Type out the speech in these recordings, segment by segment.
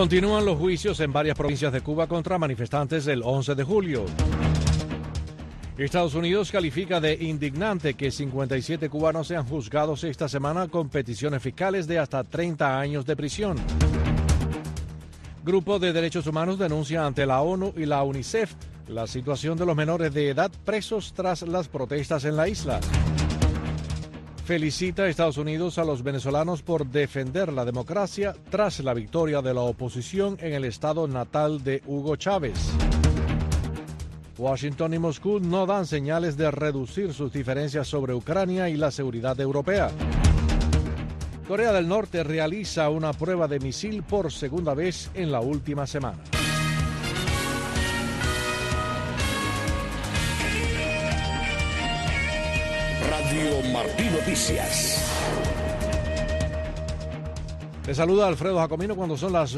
Continúan los juicios en varias provincias de Cuba contra manifestantes del 11 de julio. Estados Unidos califica de indignante que 57 cubanos sean juzgados esta semana con peticiones fiscales de hasta 30 años de prisión. Grupo de Derechos Humanos denuncia ante la ONU y la UNICEF la situación de los menores de edad presos tras las protestas en la isla. Felicita a Estados Unidos a los venezolanos por defender la democracia tras la victoria de la oposición en el estado natal de Hugo Chávez. Washington y Moscú no dan señales de reducir sus diferencias sobre Ucrania y la seguridad europea. Corea del Norte realiza una prueba de misil por segunda vez en la última semana. Radio Martí Noticias. Les saluda Alfredo Jacomino cuando son las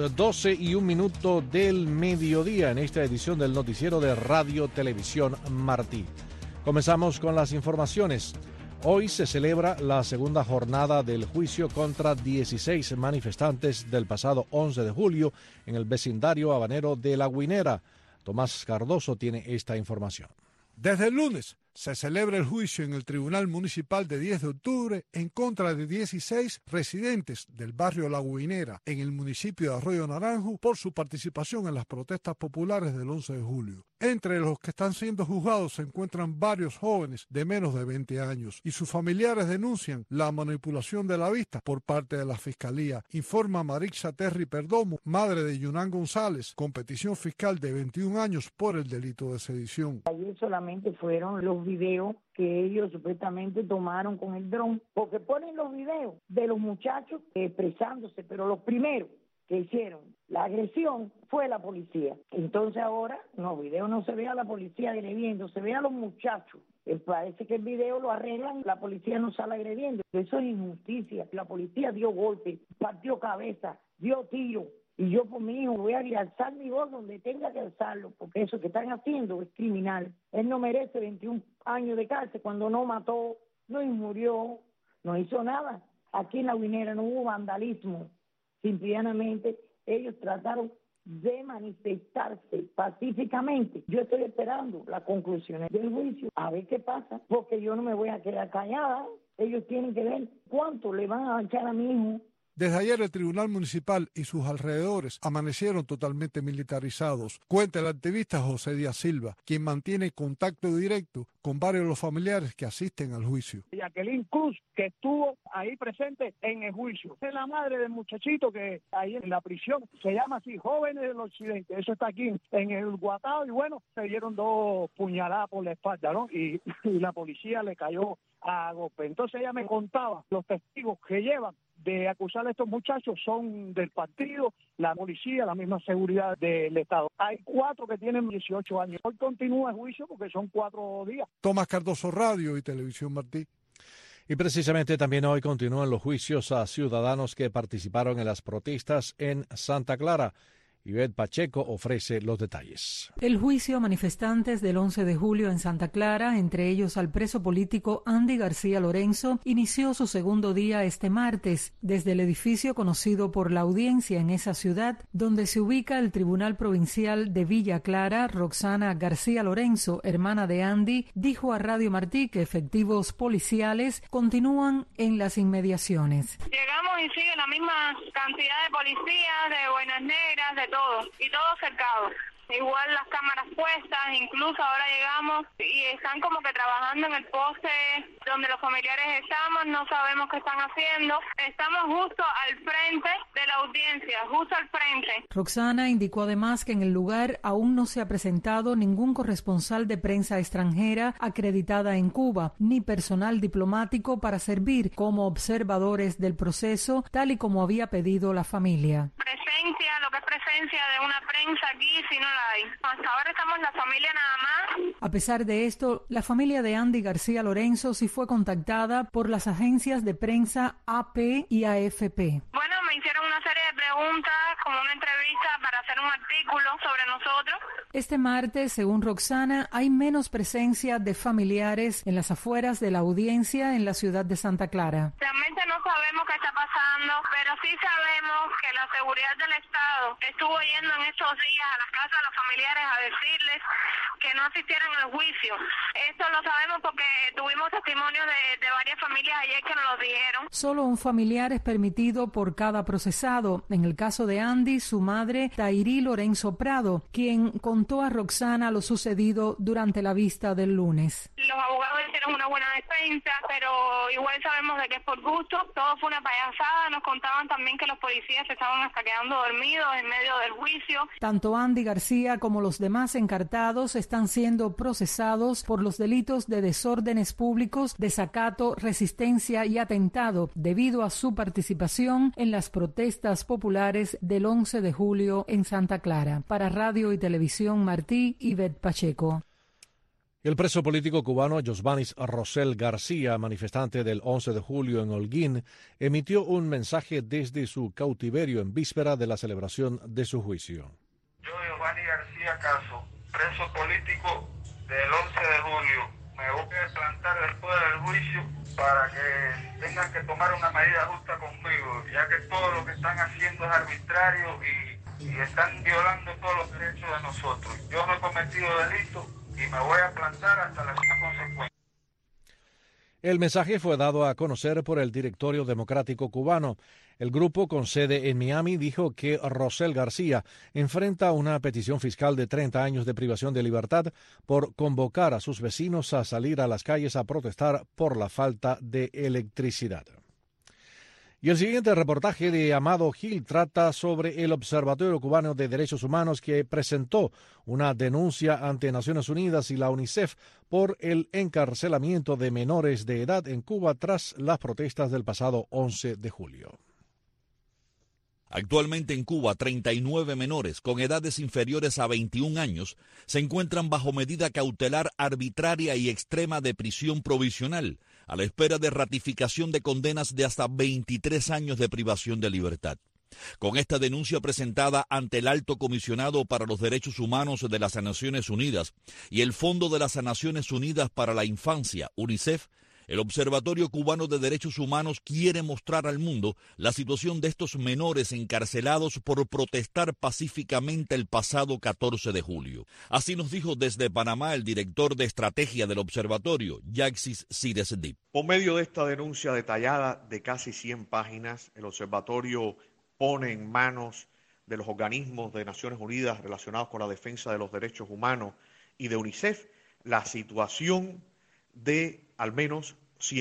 12:01 del mediodía en esta edición del noticiero de Radio Televisión Martí. Comenzamos con las informaciones. Hoy se celebra la segunda jornada del juicio contra 16 manifestantes del pasado 11 de julio en el vecindario habanero de La Guinera. Tomás Cardoso tiene esta información. Desde el lunes se celebra el juicio en el Tribunal Municipal de 10 de octubre en contra de 16 residentes del barrio La Guinera en el municipio de Arroyo Naranjo por su participación en las protestas populares del 11 de julio. Entre los que están siendo juzgados se encuentran varios jóvenes de menos de 20 años y sus familiares denuncian la manipulación de la vista por parte de la Fiscalía, informa Marixa Terry Perdomo, madre de Yunán González, con petición fiscal de 21 años por el delito de sedición. Ayer solamente fueron los videos que ellos supuestamente tomaron con el dron, porque ponen los videos de los muchachos expresándose, pero los primeros que hicieron la agresión fue la policía. Entonces ahora en los videos no se ve a la policía agrediendo, se ve a los muchachos. Parece que el video lo arreglan, la policía no sale agrediendo. Eso es injusticia. La policía dio golpe, partió cabeza, dio tiro. Y yo por mi hijo voy a alzar mi voz donde tenga que alzarlo, porque eso que están haciendo es criminal. Él no merece 21 años de cárcel cuando no mató, no murió, no hizo nada. Aquí en La Guinera no hubo vandalismo. Simplemente ellos trataron de manifestarse pacíficamente. Yo estoy esperando las conclusiones del juicio, a ver qué pasa, porque yo no me voy a quedar callada. Ellos tienen que ver cuánto le van a echar a mi hijo. Desde ayer el Tribunal Municipal y sus alrededores amanecieron totalmente militarizados, cuenta el activista José Díaz Silva, quien mantiene contacto directo con varios de los familiares que asisten al juicio. Jacqueline Cruz, que estuvo ahí presente en el juicio. Es la madre del muchachito que ahí en la prisión, se llama así, Jóvenes del Occidente. Eso está aquí en el Guatao y bueno, se dieron 2 puñaladas por la espalda, ¿no? Y la policía le cayó a golpe. Entonces ella me contaba, los testigos que llevan de acusar a estos muchachos son del partido, la policía, la misma seguridad del Estado. Hay 4 que tienen 18 años. Hoy continúa el juicio porque son 4 días. Tomás Cardoso, Radio y Televisión Martí. Y precisamente también hoy continúan los juicios a ciudadanos que participaron en las protestas en Santa Clara. Ivette Pacheco ofrece los detalles. El juicio a manifestantes del 11 de julio en Santa Clara, entre ellos al preso político Andy García Lorenzo, inició su segundo día este martes desde el edificio conocido por la audiencia en esa ciudad, donde se ubica el Tribunal Provincial de Villa Clara. Roxana García Lorenzo, hermana de Andy, dijo a Radio Martí que efectivos policiales continúan en las inmediaciones. Llegamos y sigue la misma cantidad de policías, de Buenas Negras, de todo, y todo cercado. Igual las cámaras puestas, incluso ahora llegamos y están como que trabajando en el poste donde los familiares estamos, no sabemos qué están haciendo. Estamos justo al frente de la audiencia, justo al frente. Roxana indicó además que en el lugar aún no se ha presentado ningún corresponsal de prensa extranjera acreditada en Cuba, ni personal diplomático para servir como observadores del proceso, tal y como había pedido la familia. Lo que es presencia de una prensa aquí, si no la hay. Hasta ahora estamos la familia nada más. A pesar de esto, la familia de Andy García Lorenzo sí fue contactada por las agencias de prensa AP y AFP. Bueno, me hicieron una serie de preguntas, como una entrevista para hacer un artículo sobre nosotros. Este martes, según Roxana, hay menos presencia de familiares en las afueras de la audiencia en la ciudad de Santa Clara. Realmente no sabemos qué está pasando, pero sí sabemos que la seguridad del Estado estuvo yendo en estos días a las casas de los familiares a decirles que no asistieran al juicio. Esto lo sabemos porque tuvimos testimonios de varias familias ayer que nos lo dijeron. Solo un familiar es permitido por cada procesado. En el caso de Andy, su madre, Tairí Lorenzo Prado, quien contó a Roxana lo sucedido durante la vista del lunes. Los abogados hicieron una buena defensa, pero igual sabemos de que es por gusto. Todo fue una payasada. Nos contaban también que los policías se estaban hasta quedando dormidos en medio del juicio. Tanto Andy García como los demás encartados están siendo procesados por los delitos de desórdenes públicos, desacato, resistencia y atentado debido a su participación en las protestas populares del 11 de julio en Santa Clara. Para Radio y Televisión Martí, Ivette Pacheco. El preso político cubano Josvanis Rosel García, manifestante del 11 de julio en Holguín, emitió un mensaje desde su cautiverio en víspera de la celebración de su juicio. Yo, Josvanis García Caso, preso político del 11 de julio, me voy a plantar después del juicio para que tengan que tomar una medida justa conmigo, ya que todo lo que están haciendo es arbitrario y están violando todos los derechos de nosotros. Yo no he cometido delito y me voy a plantar hasta las consecuencias. El mensaje fue dado a conocer por el Directorio Democrático Cubano. El grupo con sede en Miami dijo que Rosel García enfrenta una petición fiscal de 30 años de privación de libertad por convocar a sus vecinos a salir a las calles a protestar por la falta de electricidad. Y el siguiente reportaje de Amado Gil trata sobre el Observatorio Cubano de Derechos Humanos que presentó una denuncia ante Naciones Unidas y la UNICEF por el encarcelamiento de menores de edad en Cuba tras las protestas del pasado 11 de julio. Actualmente en Cuba, 39 menores con edades inferiores a 21 años se encuentran bajo medida cautelar arbitraria y extrema de prisión provisional, a la espera de ratificación de condenas de hasta 23 años de privación de libertad. Con esta denuncia presentada ante el Alto Comisionado para los Derechos Humanos de las Naciones Unidas y el Fondo de las Naciones Unidas para la Infancia, UNICEF, el Observatorio Cubano de Derechos Humanos quiere mostrar al mundo la situación de estos menores encarcelados por protestar pacíficamente el pasado 14 de julio. Así nos dijo desde Panamá el director de estrategia del observatorio, Yaxis Siresdip. Por medio de esta denuncia detallada de casi 100 páginas, el observatorio pone en manos de los organismos de Naciones Unidas relacionados con la defensa de los derechos humanos y de UNICEF la situación de al menos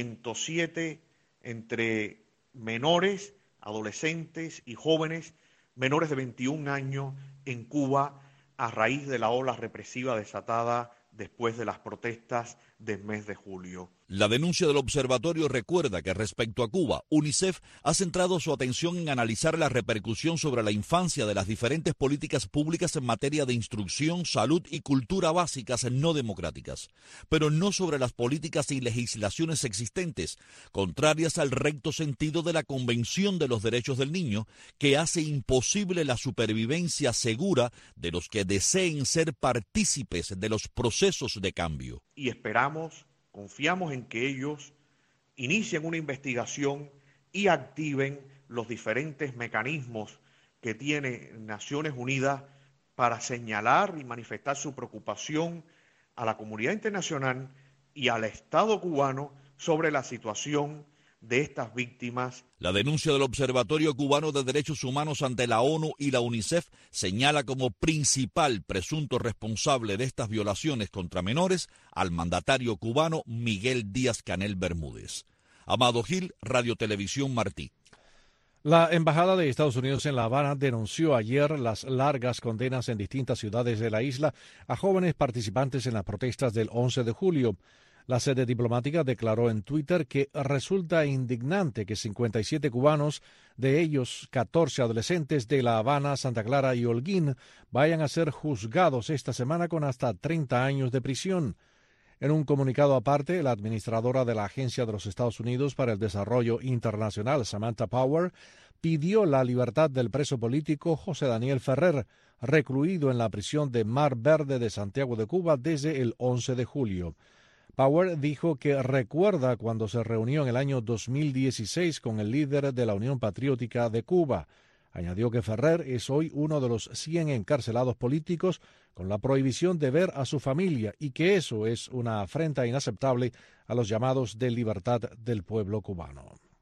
107 entre menores, adolescentes y jóvenes menores de 21 años en Cuba a raíz de la ola represiva desatada después de las protestas del mes de julio. La denuncia del observatorio recuerda que respecto a Cuba, UNICEF ha centrado su atención en analizar la repercusión sobre la infancia de las diferentes políticas públicas en materia de instrucción, salud y cultura básicas no democráticas, pero no sobre las políticas y legislaciones existentes, contrarias al recto sentido de la Convención de los Derechos del Niño, que hace imposible la supervivencia segura de los que deseen ser partícipes de los procesos de cambio. Y confiamos en que ellos inicien una investigación y activen los diferentes mecanismos que tiene Naciones Unidas para señalar y manifestar su preocupación a la comunidad internacional y al Estado cubano sobre la situación de estas víctimas. La denuncia del Observatorio Cubano de Derechos Humanos ante la ONU y la UNICEF señala como principal presunto responsable de estas violaciones contra menores al mandatario cubano Miguel Díaz-Canel Bermúdez. Amado Gil, Radio Televisión Martí. La Embajada de Estados Unidos en La Habana denunció ayer las largas condenas en distintas ciudades de la isla a jóvenes participantes en las protestas del 11 de julio. La sede diplomática declaró en Twitter que resulta indignante que 57 cubanos, de ellos 14 adolescentes de La Habana, Santa Clara y Holguín, vayan a ser juzgados esta semana con hasta 30 años de prisión. En un comunicado aparte, la administradora de la Agencia de los Estados Unidos para el Desarrollo Internacional, Samantha Power, pidió la libertad del preso político José Daniel Ferrer, recluido en la prisión de Mar Verde de Santiago de Cuba desde el 11 de julio. Power dijo que recuerda cuando se reunió en el año 2016 con el líder de la Unión Patriótica de Cuba. Añadió que Ferrer es hoy uno de los 100 encarcelados políticos con la prohibición de ver a su familia y que eso es una afrenta inaceptable a los llamados de libertad del pueblo cubano.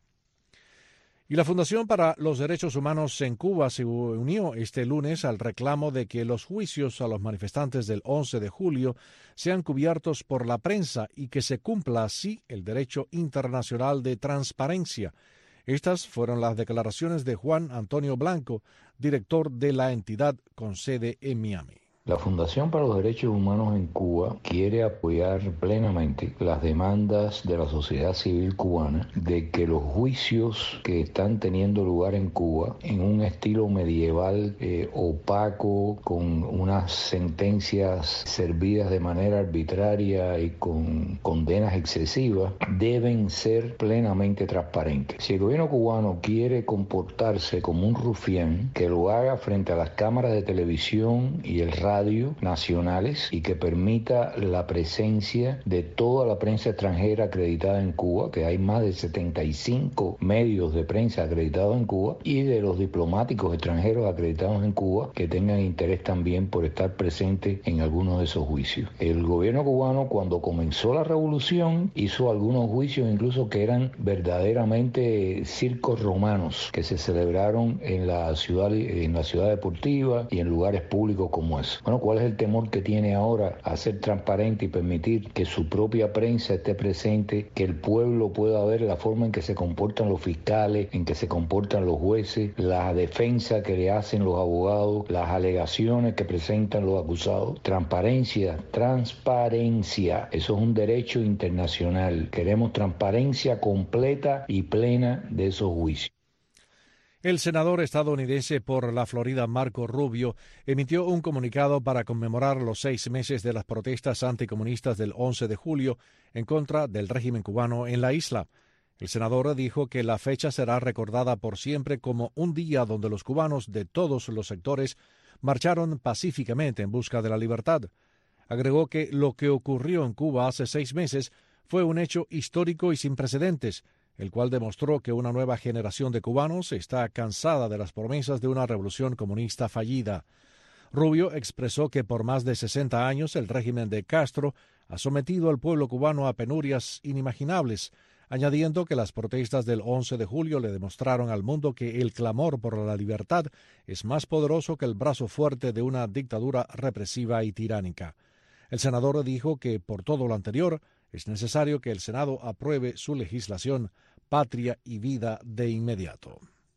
Y la Fundación para los Derechos Humanos en Cuba se unió este lunes al reclamo de que los juicios a los manifestantes del 11 de julio sean cubiertos por la prensa y que se cumpla así el derecho internacional de transparencia. Estas fueron las declaraciones de Juan Antonio Blanco, director de la entidad con sede en Miami. La Fundación para los Derechos Humanos en Cuba quiere apoyar plenamente las demandas de la sociedad civil cubana de que los juicios que están teniendo lugar en Cuba en un estilo medieval opaco, con unas sentencias servidas de manera arbitraria y con condenas excesivas, deben ser plenamente transparentes. Si el gobierno cubano quiere comportarse como un rufián, que lo haga frente a las cámaras de televisión y el radio nacionales y que permita la presencia de toda la prensa extranjera acreditada en Cuba, que hay más de 75 medios de prensa acreditados en Cuba, y de los diplomáticos extranjeros acreditados en Cuba que tengan interés también por estar presentes en algunos de esos juicios. El gobierno cubano, cuando comenzó la revolución, hizo algunos juicios incluso que eran verdaderamente circos romanos que se celebraron en la ciudad deportiva y en lugares públicos como eso. Bueno, ¿cuál es el temor que tiene ahora a ser transparente y permitir que su propia prensa esté presente, que el pueblo pueda ver la forma en que se comportan los fiscales, en que se comportan los jueces, la defensa que le hacen los abogados, las alegaciones que presentan los acusados? Transparencia. Eso es un derecho internacional. Queremos transparencia completa y plena de esos juicios. El senador estadounidense por la Florida, Marco Rubio, emitió un comunicado para conmemorar los 6 meses de las protestas anticomunistas del 11 de julio en contra del régimen cubano en la isla. El senador dijo que la fecha será recordada por siempre como un día donde los cubanos de todos los sectores marcharon pacíficamente en busca de la libertad. Agregó que lo que ocurrió en Cuba hace 6 meses fue un hecho histórico y sin precedentes, el cual demostró que una nueva generación de cubanos está cansada de las promesas de una revolución comunista fallida. Rubio expresó que por más de 60 años el régimen de Castro ha sometido al pueblo cubano a penurias inimaginables, añadiendo que las protestas del 11 de julio le demostraron al mundo que el clamor por la libertad es más poderoso que el brazo fuerte de una dictadura represiva y tiránica. El senador dijo que, por todo lo anterior, es necesario que el Senado apruebe su legislación Patria y Vida de inmediato.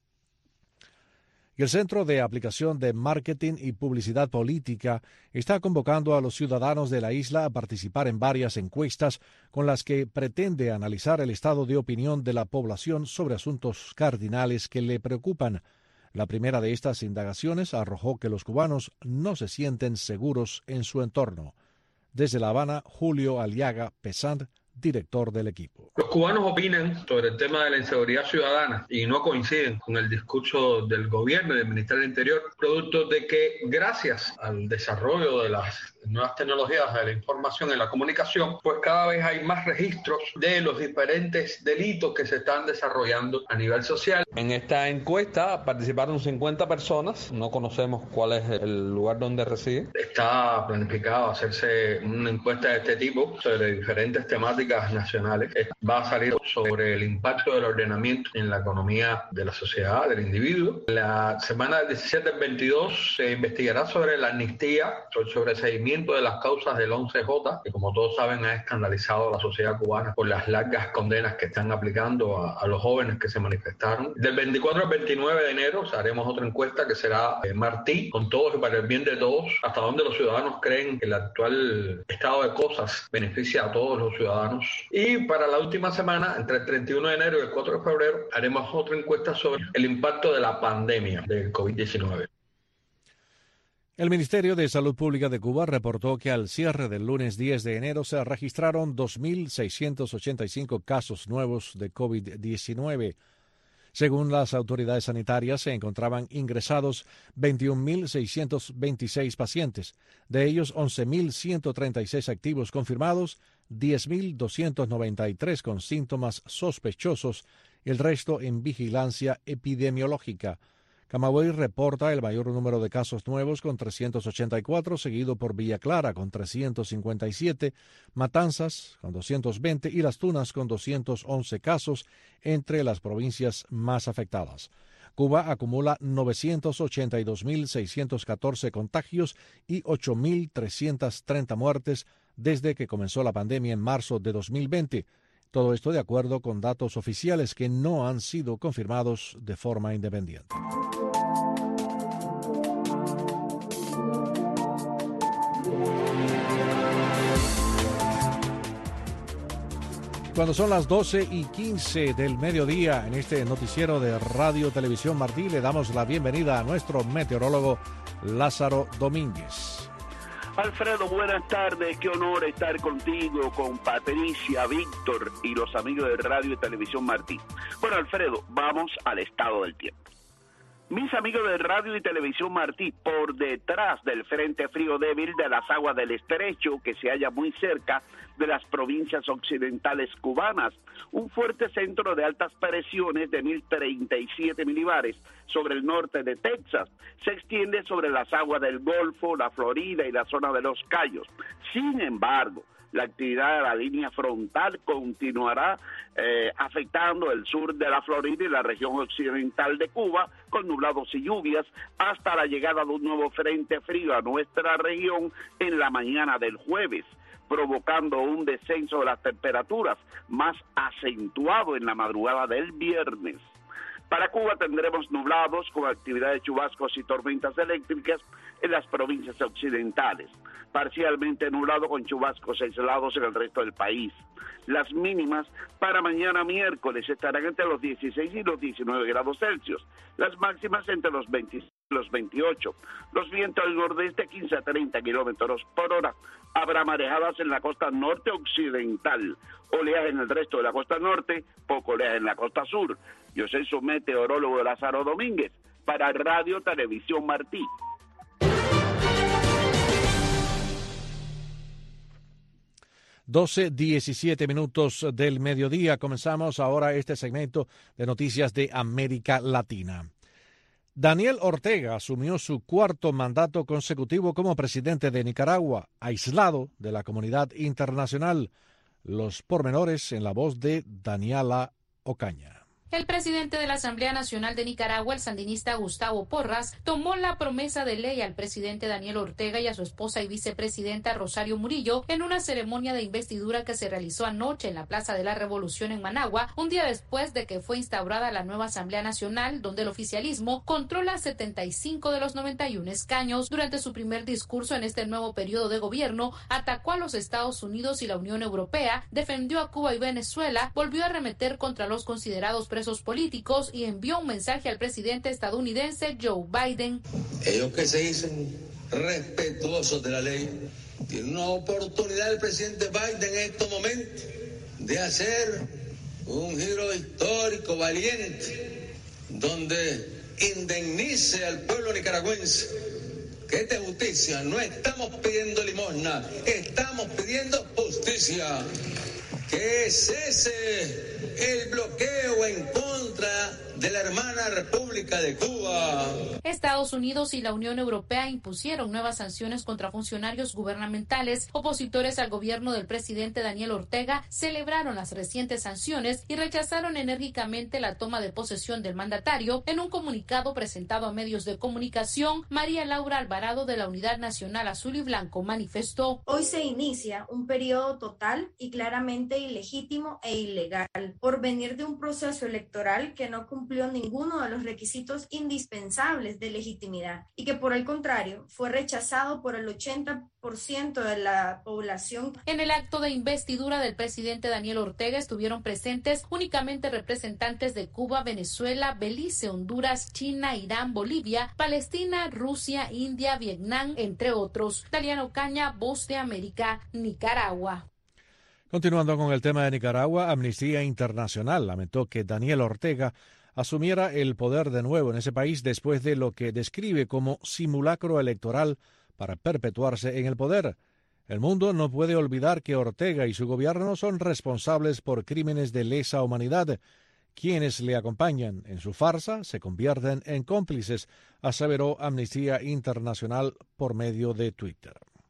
Y el Centro de Aplicación de Marketing y Publicidad Política está convocando a los ciudadanos de la isla a participar en varias encuestas con las que pretende analizar el estado de opinión de la población sobre asuntos cardinales que le preocupan. La primera de estas indagaciones arrojó que los cubanos no se sienten seguros en su entorno. Desde La Habana, Julio Aliaga Pesant, director del equipo. Los cubanos opinan sobre el tema de la inseguridad ciudadana y no coinciden con el discurso del gobierno y del Ministerio del Interior, producto de que gracias al desarrollo de las nuevas tecnologías de la información y la comunicación, pues cada vez hay más registros de los diferentes delitos que se están desarrollando a nivel social. En esta encuesta participaron 50 personas, no conocemos cuál es el lugar donde residen. Está planificado hacerse una encuesta de este tipo sobre diferentes temáticas nacionales. Va a salir sobre el impacto del ordenamiento en la economía de la sociedad, del individuo. La semana del 17 al 22 se investigará sobre la amnistía, sobre el sobreseimiento de las causas del 11J, que como todos saben ha escandalizado a la sociedad cubana por las largas condenas que están aplicando a los jóvenes que se manifestaron. Del 24 al 29 de enero haremos otra encuesta que será Martí, con todos y para el bien de todos, hasta donde los ciudadanos creen que el actual estado de cosas beneficia a todos los ciudadanos. Y para la última semana, entre el 31 de enero y el 4 de febrero, haremos otra encuesta sobre el impacto de la pandemia del COVID-19. El Ministerio de Salud Pública de Cuba reportó que al cierre del lunes 10 de enero se registraron 2.685 casos nuevos de COVID-19. Según las autoridades sanitarias, se encontraban ingresados 21.626 pacientes, de ellos 11.136 activos confirmados, 10.293 con síntomas sospechosos, el resto en vigilancia epidemiológica. Camagüey reporta el mayor número de casos nuevos con 384, seguido por Villa Clara con 357, Matanzas con 220 y Las Tunas con 211 casos entre las provincias más afectadas. Cuba acumula 982.614 contagios y 8.330 muertes desde que comenzó la pandemia en marzo de 2020. Todo esto de acuerdo con datos oficiales que no han sido confirmados de forma independiente. Cuando son las 12:15 del mediodía en este noticiero de Radio Televisión Martí, le damos la bienvenida a nuestro meteorólogo Lázaro Domínguez. Alfredo, buenas tardes, qué honor estar contigo, con Patricia, Víctor y los amigos de Radio y Televisión Martí. Bueno, Alfredo, vamos al estado del tiempo. Mis amigos de Radio y Televisión Martí, por detrás del frente frío débil de las aguas del estrecho que se halla muy cerca de las provincias occidentales cubanas, un fuerte centro de altas presiones de 1037 milibares sobre el norte de Texas se extiende sobre las aguas del Golfo, la Florida y la zona de Los Cayos. Sin embargo, la actividad de la línea frontal continuará afectando el sur de la Florida y la región occidental de Cuba, con nublados y lluvias, hasta la llegada de un nuevo frente frío a nuestra región en la mañana del jueves, provocando un descenso de las temperaturas más acentuado en la madrugada del viernes. Para Cuba tendremos nublados con actividad de chubascos y tormentas eléctricas en las provincias occidentales, parcialmente nublado con chubascos aislados en el resto del país. Las mínimas para mañana miércoles estarán entre los 16 y los 19 grados Celsius, las máximas entre los 26 y los 28. Los vientos del nordeste 15 a 30 kilómetros por hora. Habrá marejadas en la costa norte occidental, oleaje en el resto de la costa norte, poco oleaje en la costa sur. Yo soy su meteorólogo Lázaro Domínguez para Radio Televisión Martí. Doce 17 minutos del mediodía. Comenzamos ahora este segmento de noticias de América Latina. Daniel Ortega asumió su cuarto mandato consecutivo como presidente de Nicaragua, aislado de la comunidad internacional. Los pormenores en la voz de Daniela Ocaña. El presidente de la Asamblea Nacional de Nicaragua, el sandinista Gustavo Porras, tomó la promesa de ley al presidente Daniel Ortega y a su esposa y vicepresidenta Rosario Murillo en una ceremonia de investidura que se realizó anoche en la Plaza de la Revolución en Managua, un día después de que fue instaurada la nueva Asamblea Nacional, donde el oficialismo controla 75 de los 91 escaños. Durante su primer discurso en este nuevo periodo de gobierno, atacó a los Estados Unidos y la Unión Europea, defendió a Cuba y Venezuela, volvió a arremeter contra los considerados presos políticos y envió un mensaje al presidente estadounidense Joe Biden. Ellos que se dicen respetuosos de la ley, tienen una oportunidad el presidente Biden en estos momentos de hacer un giro histórico valiente, donde indemnice al pueblo nicaragüense. Que esta es justicia, no estamos pidiendo limosna, estamos pidiendo justicia. Que cese el bloqueo en contra de la hermana República de Cuba. Estados Unidos y la Unión Europea impusieron nuevas sanciones contra funcionarios gubernamentales. Opositores al gobierno del presidente Daniel Ortega celebraron las recientes sanciones y rechazaron enérgicamente la toma de posesión del mandatario. En un comunicado presentado a medios de comunicación, María Laura Alvarado de la Unidad Nacional Azul y Blanco manifestó: hoy se inicia un periodo total y claramente ilegítimo e ilegal por venir de un proceso electoral que no cumplió cumplió ninguno de los requisitos indispensables de legitimidad y que por el contrario fue rechazado por el 80% de la población. En el acto de investidura del presidente Daniel Ortega estuvieron presentes únicamente representantes de Cuba, Venezuela, Belice, Honduras, China, Irán, Bolivia, Palestina, Rusia, India, Vietnam, entre otros. Daliana Ocaña, Voz de América, Nicaragua. Continuando con el tema de Nicaragua, Amnistía Internacional lamentó que Daniel Ortega asumiera el poder de nuevo en ese país después de lo que describe como simulacro electoral para perpetuarse en el poder. El mundo no puede olvidar que Ortega y su gobierno son responsables por crímenes de lesa humanidad. Quienes le acompañan en su farsa se convierten en cómplices, aseveró Amnistía Internacional por medio de Twitter.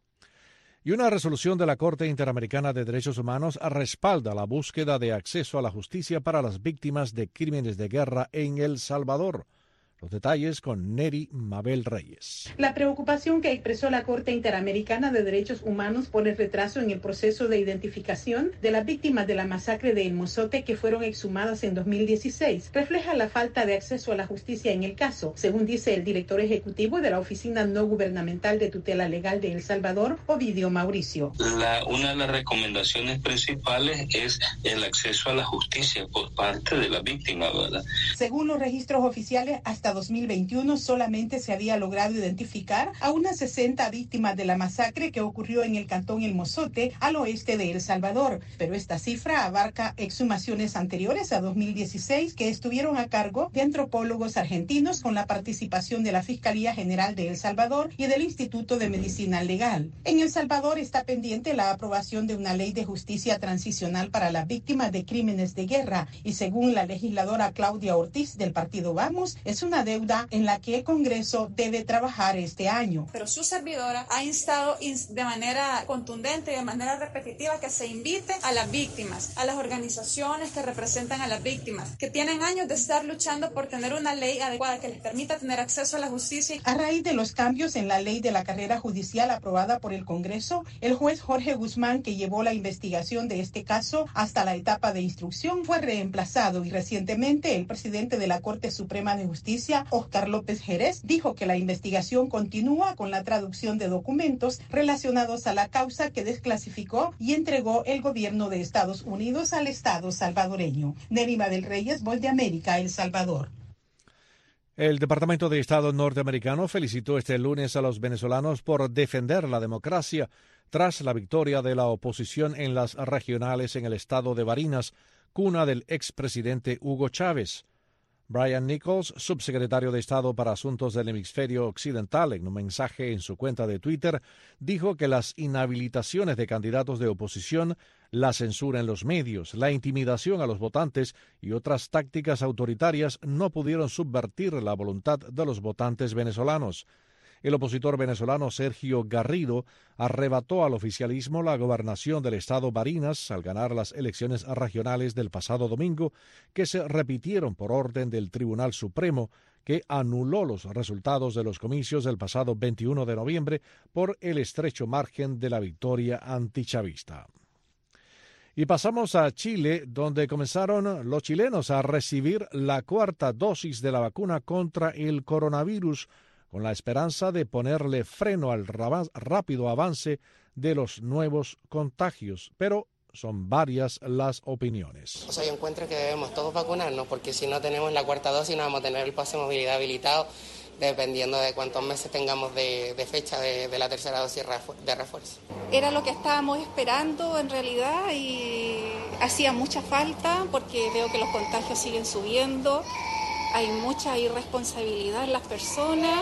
Y una resolución de la Corte Interamericana de Derechos Humanos respalda la búsqueda de acceso a la justicia para las víctimas de crímenes de guerra en El Salvador. Los detalles con Neri Mabel Reyes. La preocupación que expresó la Corte Interamericana de Derechos Humanos por el retraso en el proceso de identificación de las víctimas de la masacre de El Mozote que fueron exhumadas en 2016 refleja la falta de acceso a la justicia en el caso, según dice el director ejecutivo de la Oficina No Gubernamental de Tutela Legal de El Salvador, Ovidio Mauricio. Una de las recomendaciones principales es el acceso a la justicia por parte de la víctima, ¿verdad? Según los registros oficiales, hasta 2021 solamente se había logrado identificar a unas 60 víctimas de la masacre que ocurrió en el cantón El Mozote, al oeste de El Salvador, pero esta cifra abarca exhumaciones anteriores a 2016 que estuvieron a cargo de antropólogos argentinos con la participación de la Fiscalía General de El Salvador y del Instituto de Medicina Legal. En El Salvador está pendiente la aprobación de una ley de justicia transicional para las víctimas de crímenes de guerra y según la legisladora Claudia Ortiz del partido Vamos, es una deuda en la que el Congreso debe trabajar este año. Pero su servidora ha instado de manera contundente y de manera repetitiva que se invite a las víctimas, a las organizaciones que representan a las víctimas, que tienen años de estar luchando por tener una ley adecuada que les permita tener acceso a la justicia. A raíz de los cambios en la ley de la carrera judicial aprobada por el Congreso, el juez Jorge Guzmán, que llevó la investigación de este caso hasta la etapa de instrucción, fue reemplazado y recientemente el presidente de la Corte Suprema de Justicia, Óscar López Jerez, dijo que la investigación continúa con la traducción de documentos relacionados a la causa que desclasificó y entregó el gobierno de Estados Unidos al Estado salvadoreño. Nerima del Reyes, Voz de América, El Salvador. El Departamento de Estado norteamericano felicitó este lunes a los venezolanos por defender la democracia tras la victoria de la oposición en las regionales en el estado de Barinas, cuna del expresidente Hugo Chávez. Brian Nichols, subsecretario de Estado para Asuntos del Hemisferio Occidental, en un mensaje en su cuenta de Twitter, dijo que las inhabilitaciones de candidatos de oposición, la censura en los medios, la intimidación a los votantes y otras tácticas autoritarias no pudieron subvertir la voluntad de los votantes venezolanos. El opositor venezolano Sergio Garrido arrebató al oficialismo la gobernación del estado Barinas al ganar las elecciones regionales del pasado domingo, que se repitieron por orden del Tribunal Supremo, que anuló los resultados de los comicios del pasado 21 de noviembre por el estrecho margen de la victoria antichavista. Y pasamos a Chile, donde comenzaron los chilenos a recibir la cuarta dosis de la vacuna contra el coronavirus, con la esperanza de ponerle freno al rápido avance de los nuevos contagios, pero son varias las opiniones. Yo encuentro que debemos todos vacunarnos, porque si no tenemos la cuarta dosis no vamos a tener el pase de movilidad habilitado, dependiendo de cuántos meses tengamos de fecha de la tercera dosis de refuerzo. Era lo que estábamos esperando en realidad y hacía mucha falta porque veo que los contagios siguen subiendo. Hay mucha irresponsabilidad en las personas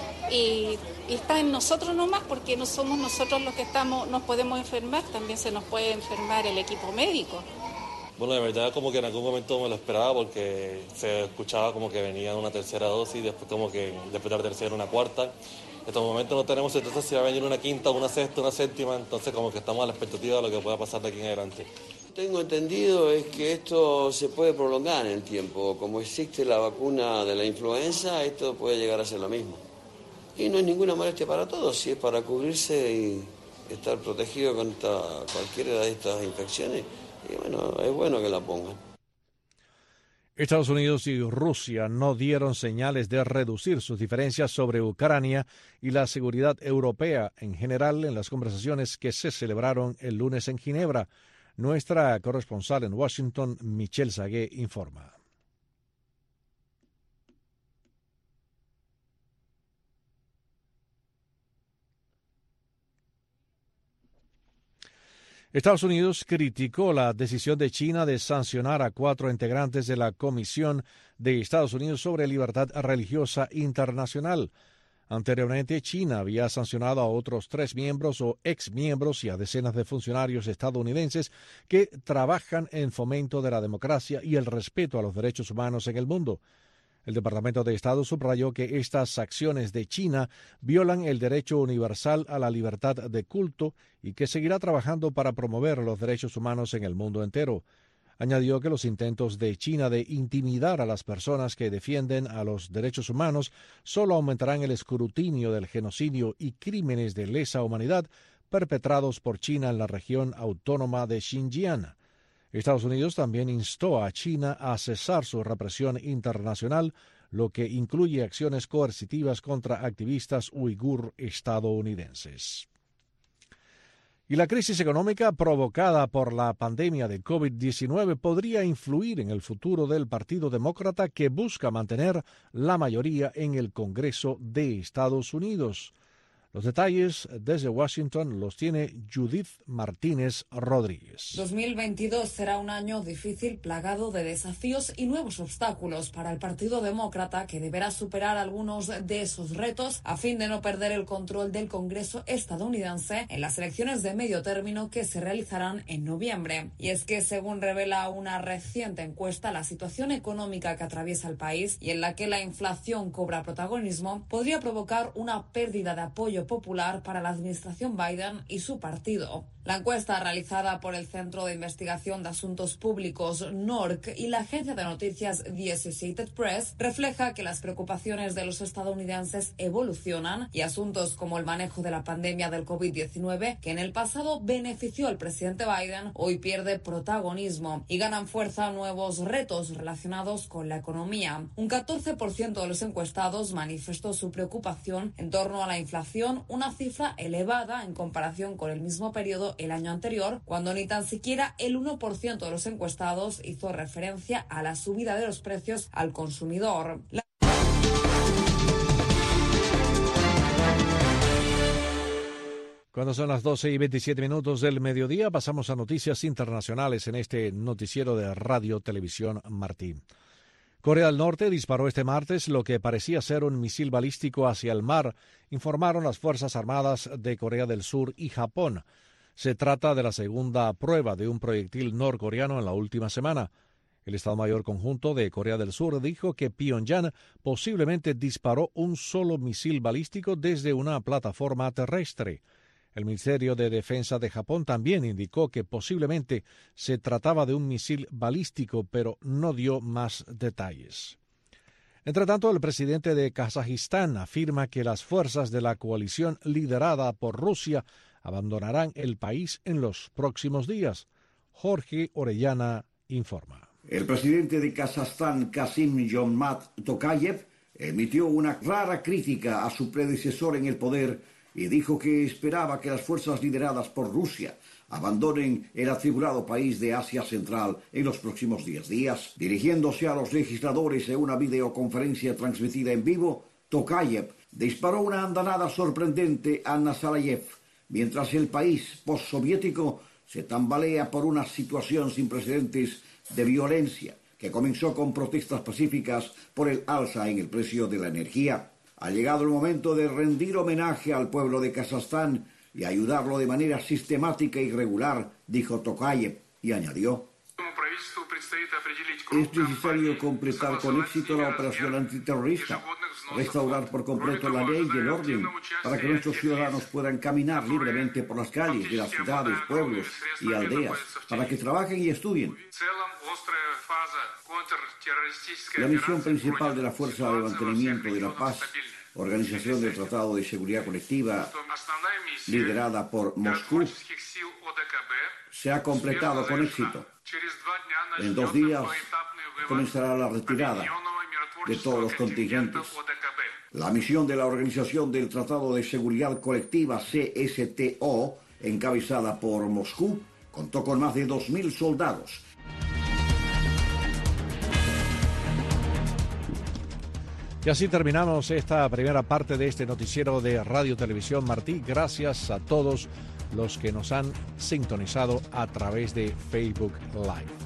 y está en nosotros nomás, porque no somos nosotros los que nos podemos enfermar, también se nos puede enfermar el equipo médico. Bueno, de verdad como que en algún momento me lo esperaba, porque se escuchaba como que venía una tercera dosis, después como que después de la tercera una cuarta. En estos momentos no tenemos certeza si va a venir una quinta, una sexta, una séptima, entonces como que estamos a la expectativa de lo que pueda pasar de aquí en adelante. Tengo entendido es que esto se puede prolongar en el tiempo. Como existe la vacuna de la influenza, esto puede llegar a ser lo mismo. Y no es ninguna molestia para todos, si es para cubrirse y estar protegido contra cualquiera de estas infecciones. Y bueno, es bueno que la pongan. Estados Unidos y Rusia no dieron señales de reducir sus diferencias sobre Ucrania y la seguridad europea en general en las conversaciones que se celebraron el lunes en Ginebra. Nuestra corresponsal en Washington, Michelle Sagué, informa. Estados Unidos criticó la decisión de China de sancionar a 4 integrantes de la Comisión de Estados Unidos sobre Libertad Religiosa Internacional. Anteriormente, China había sancionado a otros 3 miembros o exmiembros y a decenas de funcionarios estadounidenses que trabajan en fomento de la democracia y el respeto a los derechos humanos en el mundo. El Departamento de Estado subrayó que estas acciones de China violan el derecho universal a la libertad de culto y que seguirá trabajando para promover los derechos humanos en el mundo entero. Añadió que los intentos de China de intimidar a las personas que defienden a los derechos humanos solo aumentarán el escrutinio del genocidio y crímenes de lesa humanidad perpetrados por China en la región autónoma de Xinjiang. Estados Unidos también instó a China a cesar su represión internacional, lo que incluye acciones coercitivas contra activistas uigur estadounidenses. Y la crisis económica provocada por la pandemia de COVID-19 podría influir en el futuro del Partido Demócrata, que busca mantener la mayoría en el Congreso de Estados Unidos. Los detalles desde Washington los tiene Judith Martínez Rodríguez. 2022 será un año difícil, plagado de desafíos y nuevos obstáculos para el Partido Demócrata, que deberá superar algunos de esos retos a fin de no perder el control del Congreso estadounidense en las elecciones de medio término que se realizarán en noviembre. Y es que, según revela una reciente encuesta, la situación económica que atraviesa el país y en la que la inflación cobra protagonismo podría provocar una pérdida de apoyo popular para la administración Biden y su partido. La encuesta realizada por el Centro de Investigación de Asuntos Públicos NORC y la agencia de noticias The Associated Press refleja que las preocupaciones de los estadounidenses evolucionan y asuntos como el manejo de la pandemia del COVID-19, que en el pasado benefició al presidente Biden, hoy pierde protagonismo y ganan fuerza nuevos retos relacionados con la economía. Un 14% de los encuestados manifestó su preocupación en torno a la inflación, una cifra elevada en comparación con el mismo periodo el año anterior, cuando ni tan siquiera el 1% de los encuestados hizo referencia a la subida de los precios al consumidor. Cuando son las 12:27 del mediodía, pasamos a noticias internacionales en este noticiero de Radio Televisión Martí. Corea del Norte disparó este martes lo que parecía ser un misil balístico hacia el mar, informaron las Fuerzas Armadas de Corea del Sur y Japón. Se trata de la segunda prueba de un proyectil norcoreano en la última semana. El Estado Mayor Conjunto de Corea del Sur dijo que Pyongyang posiblemente disparó un solo misil balístico desde una plataforma terrestre. El Ministerio de Defensa de Japón también indicó que posiblemente se trataba de un misil balístico, pero no dio más detalles. Entre tanto, el presidente de Kazajistán afirma que las fuerzas de la coalición liderada por Rusia abandonarán el país en los próximos días. Jorge Orellana informa. El presidente de Kazajstán, Kassym-Jomart Tokayev, emitió una rara crítica a su predecesor en el poder y dijo que esperaba que las fuerzas lideradas por Rusia abandonen el atribulado país de Asia Central en los próximos 10 días. Dirigiéndose a los legisladores en una videoconferencia transmitida en vivo, Tokayev disparó una andanada sorprendente a Nazarbayev, mientras el país postsoviético se tambalea por una situación sin precedentes de violencia que comenzó con protestas pacíficas por el alza en el precio de la energía. Ha llegado el momento de rendir homenaje al pueblo de Kazajstán y ayudarlo de manera sistemática y regular, dijo Tokayev, y añadió: es necesario completar con éxito la operación antiterrorista, restaurar por completo la ley y el orden para que nuestros ciudadanos puedan caminar libremente por las calles de las ciudades, pueblos y aldeas, para que trabajen y estudien. La misión principal de la Fuerza de Mantenimiento de la Paz, Organización del Tratado de Seguridad Colectiva, liderada por Moscú, se ha completado con éxito. En 2 días comenzará la retirada de todos los contingentes. La misión de la Organización del Tratado de Seguridad Colectiva, CSTO, encabezada por Moscú, contó con más de 2.000 soldados. Y así terminamos esta primera parte de este noticiero de Radio Televisión Martí. Gracias a todos los que nos han sintonizado a través de Facebook Live.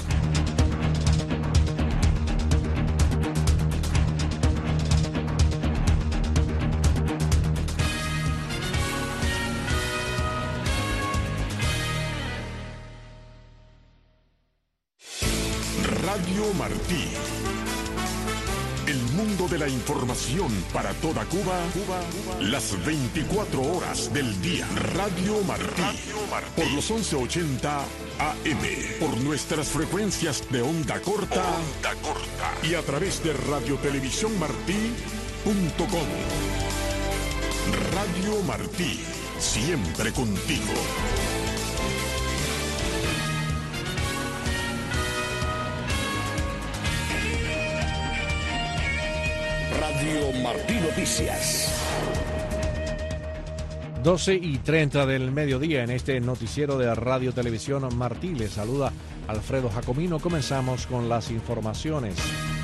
Radio Martí. El mundo de la información para toda Cuba, las 24 horas del día. Radio Martí. Por los 1180 AM. Por nuestras frecuencias de onda corta. Y a través de radiotelevisiónmartí.com. Radio Martí. Siempre contigo. Radio Martí Noticias. 12:30 del mediodía en este noticiero de Radio Televisión Martí. Les saluda Alfredo Jacomino. Comenzamos con las informaciones.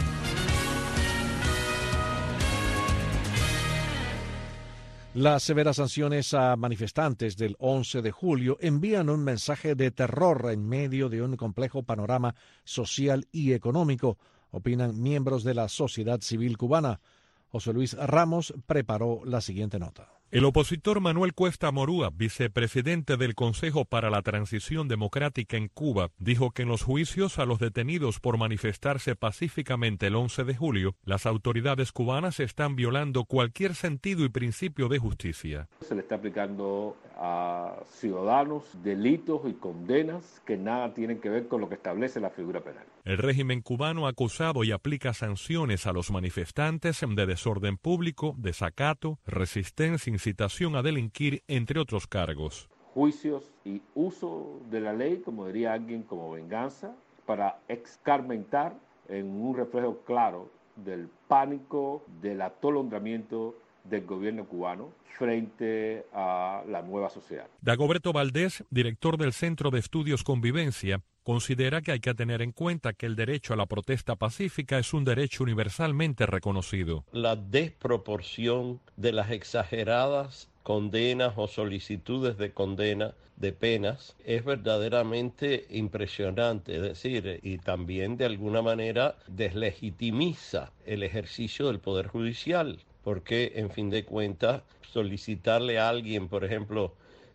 Las severas sanciones a manifestantes del 11 de julio envían un mensaje de terror en medio de un complejo panorama social y económico, opinan miembros de la sociedad civil cubana. José Luis Ramos preparó la siguiente nota. El opositor Manuel Cuesta Morúa, vicepresidente del Consejo para la Transición Democrática en Cuba, dijo que en los juicios a los detenidos por manifestarse pacíficamente el 11 de julio, las autoridades cubanas están violando cualquier sentido y principio de justicia. Se le está aplicando a ciudadanos delitos y condenas que nada tienen que ver con lo que establece la figura penal. El régimen cubano ha acusado y aplica sanciones a los manifestantes de desorden público, desacato, resistencia, incitación a delinquir, entre otros cargos. Juicios y uso de la ley, como diría alguien, como venganza, para escarmentar en un reflejo claro del pánico, del atolondramiento del gobierno cubano frente a la nueva sociedad. Dagoberto Valdés, director del Centro de Estudios Convivencia, considera que hay que tener en cuenta que el derecho a la protesta pacífica es un derecho universalmente reconocido. La desproporción de las exageradas condenas o solicitudes de condena de penas es verdaderamente impresionante, es decir, y también de alguna manera deslegitimiza el ejercicio del Poder Judicial, porque en fin de cuentas solicitarle a alguien, por ejemplo,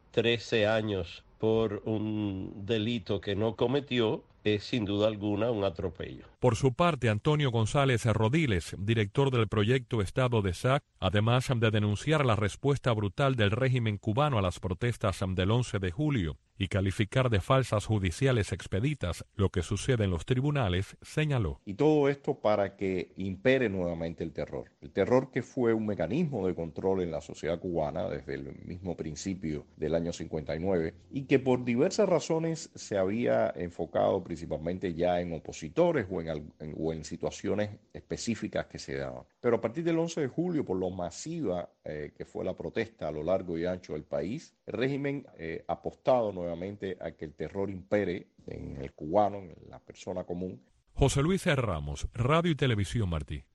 13 años por un delito que no cometió es sin duda alguna un atropello. Por su parte, Antonio González Rodiles, director del proyecto Estado de SAC, además de denunciar la respuesta brutal del régimen cubano a las protestas del 11 de julio y calificar de falsas judiciales expeditas lo que sucede en los tribunales, señaló. Y todo esto para que impere nuevamente el terror que fue un mecanismo de control en la sociedad cubana desde el mismo principio del año 59 y que por diversas razones se había enfocado principalmente ya en opositores o en situaciones específicas que se daban. Pero a partir del 11 de julio, por lo masiva que fue la protesta a lo largo y ancho del país, el régimen ha apostado nuevamente a que el terror impere en el cubano, en la persona común. José Luis Ramos, Radio y Televisión Martí.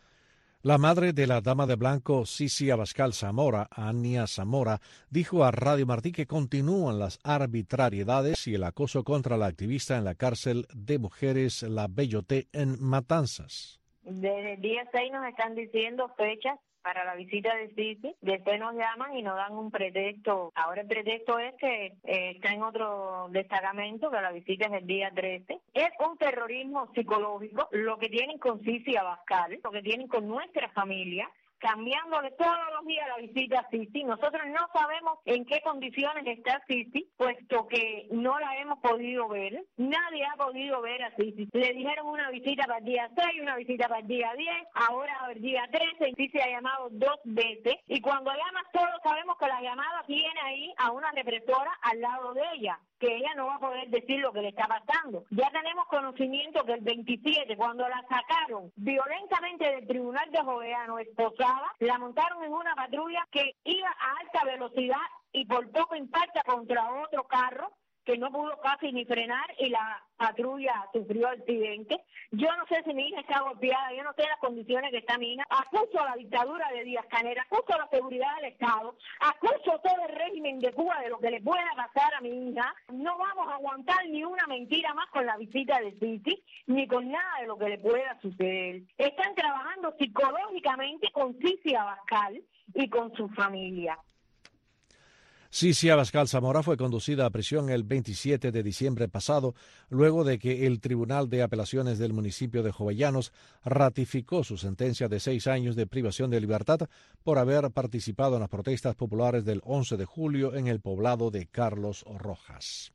La madre de la dama de blanco, Cici Abascal Zamora, Ania Zamora, dijo a Radio Martí que continúan las arbitrariedades y el acoso contra la activista en la cárcel de mujeres La Belloté en Matanzas. Desde el día 6 nos están diciendo fechas para la visita de Cici, después nos llaman y nos dan un pretexto. Ahora el pretexto es que está en otro destacamento, que la visita es el día 13. Es un terrorismo psicológico lo que tienen con Cici Abascal, lo que tienen con nuestra familia, cambiándole todos los días la visita a Cici. Nosotros no sabemos en qué condiciones está Cici, puesto que no la hemos podido ver. Nadie ha podido ver a Cici. Le dijeron una visita para el día 6, una visita para el día 10, ahora el día 13. Cici ha llamado 2 veces y cuando llamas todos sabemos que las llamada tiene ahí a una represora al lado de ella, que ella no va a poder decir lo que le está pasando. Ya tenemos conocimiento que el 27, cuando la sacaron violentamente del tribunal de Jovellanos, esposada, la montaron en una patrulla que iba a alta velocidad y por poco impacta contra otro carro que no pudo casi ni frenar y la patrulla sufrió accidente. Yo no sé si mi hija está golpeada, yo no sé las condiciones que está mi hija. Acuso a la dictadura de Díaz-Canel, acuso a la seguridad del Estado, acuso todo el régimen de Cuba de lo que le pueda pasar a mi hija. No vamos a aguantar ni una mentira más con la visita de Sisi, ni con nada de lo que le pueda suceder. Están trabajando psicológicamente con Sisi Abascal y con su familia. Sisi Abascal Zamora fue conducida a prisión el 27 de diciembre pasado, luego de que el Tribunal de Apelaciones del municipio de Jovellanos ratificó su sentencia de 6 años de privación de libertad por haber participado en las protestas populares del 11 de julio en el poblado de Carlos Rojas.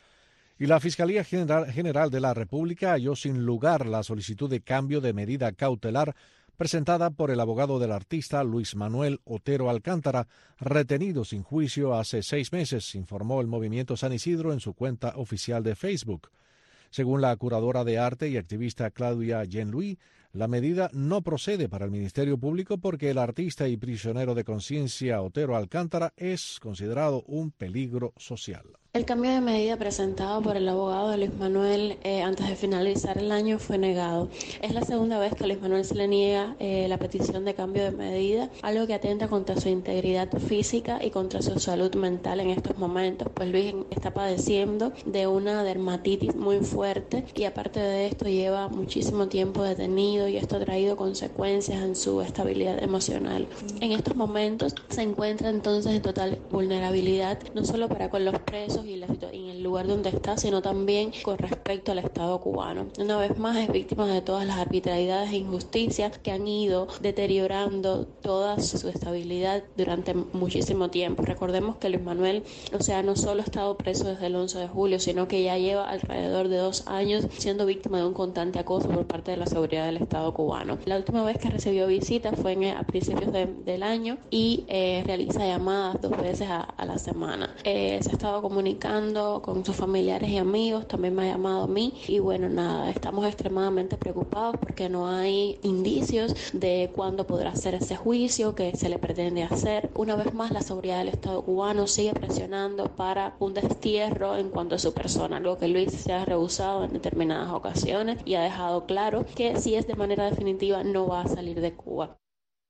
Y la Fiscalía General de la República halló sin lugar la solicitud de cambio de medida cautelar presentada por el abogado del artista Luis Manuel Otero Alcántara, retenido sin juicio hace 6 meses, informó el Movimiento San Isidro en su cuenta oficial de Facebook. Según la curadora de arte y activista Claudia Jean-Louis, la medida no procede para el Ministerio Público porque el artista y prisionero de conciencia Otero Alcántara es considerado un peligro social. El cambio de medida presentado por el abogado de Luis Manuel antes de finalizar el año fue negado. Es la segunda vez que a Luis Manuel se le niega la petición de cambio de medida, algo que atenta contra su integridad física y contra su salud mental en estos momentos, pues Luis está padeciendo de una dermatitis muy fuerte y aparte de esto lleva muchísimo tiempo detenido y esto ha traído consecuencias en su estabilidad emocional. En estos momentos se encuentra entonces en total vulnerabilidad, no solo para con los presos y en el lugar donde está, sino también con respecto al Estado cubano. Una vez más es víctima de todas las arbitrariedades e injusticias que han ido deteriorando toda su estabilidad durante muchísimo tiempo. Recordemos que Luis Manuel, no solo ha estado preso desde el 11 de julio, sino que ya lleva alrededor de 2 años siendo víctima de un constante acoso por parte de la seguridad del Estado cubano. La última vez que recibió visita fue a principios del año y realiza llamadas 2 veces a la semana. Se ha estado comunicando con sus familiares y amigos, también me ha llamado a mí y bueno, nada, estamos extremadamente preocupados porque no hay indicios de cuándo podrá hacer ese juicio que se le pretende hacer. Una vez más, la seguridad del Estado cubano sigue presionando para un destierro en cuanto a su persona, algo que Luis se ha rehusado en determinadas ocasiones y ha dejado claro que si es de manera definitiva no va a salir de Cuba.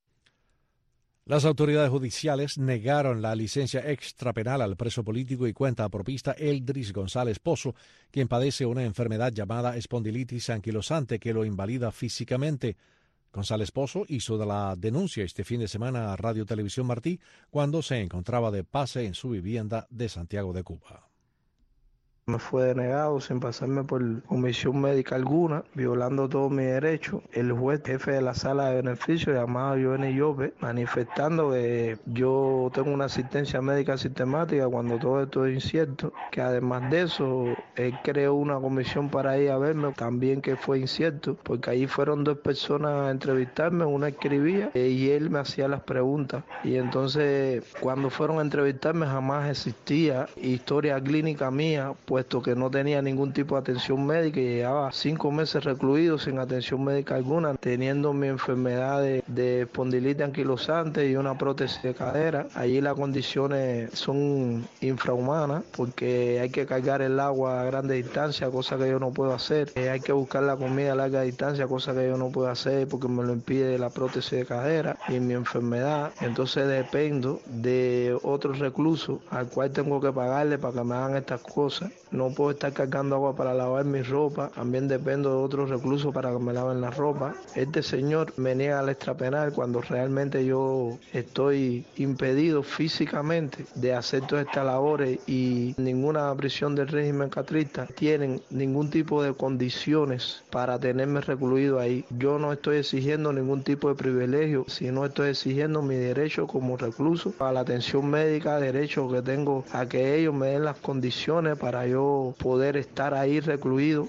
Las autoridades judiciales negaron la licencia extrapenal al preso político y cuentapropista Eldris González Pozo, quien padece una enfermedad llamada espondilitis anquilosante que lo invalida físicamente. González Pozo hizo la denuncia este fin de semana a Radio Televisión Martí cuando se encontraba de pase en su vivienda de Santiago de Cuba. Me fue denegado sin pasarme por comisión médica alguna, violando todos mis derechos. El juez jefe de la sala de beneficio, llamado Jovenny Llope, manifestando que yo tengo una asistencia médica sistemática cuando todo esto es incierto, que además de eso, él creó una comisión para ir a verme, también que fue incierto, porque allí fueron 2 personas a entrevistarme, una escribía y él me hacía las preguntas. Y entonces, cuando fueron a entrevistarme, jamás existía historia clínica mía, puesto que no tenía ningún tipo de atención médica y llevaba 5 meses recluido sin atención médica alguna, teniendo mi enfermedad de espondilitis anquilosante y una prótesis de cadera. Allí las condiciones son infrahumanas porque hay que cargar el agua a grandes distancias, cosa que yo no puedo hacer. Hay que buscar la comida a larga distancia, cosa que yo no puedo hacer porque me lo impide la prótesis de cadera y mi enfermedad. Entonces dependo de otros reclusos al cual tengo que pagarle para que me hagan estas cosas. No puedo estar cargando agua para lavar mi ropa, también dependo de otros reclusos para que me laven la ropa. Este señor me niega la extrapenal cuando realmente yo estoy impedido físicamente de hacer todas estas labores y ninguna prisión del régimen castrista tienen ningún tipo de condiciones para tenerme recluido ahí. Yo no estoy exigiendo ningún tipo de privilegio, sino estoy exigiendo mi derecho como recluso a la atención médica, derecho que tengo a que ellos me den las condiciones para yo poder estar ahí recluido.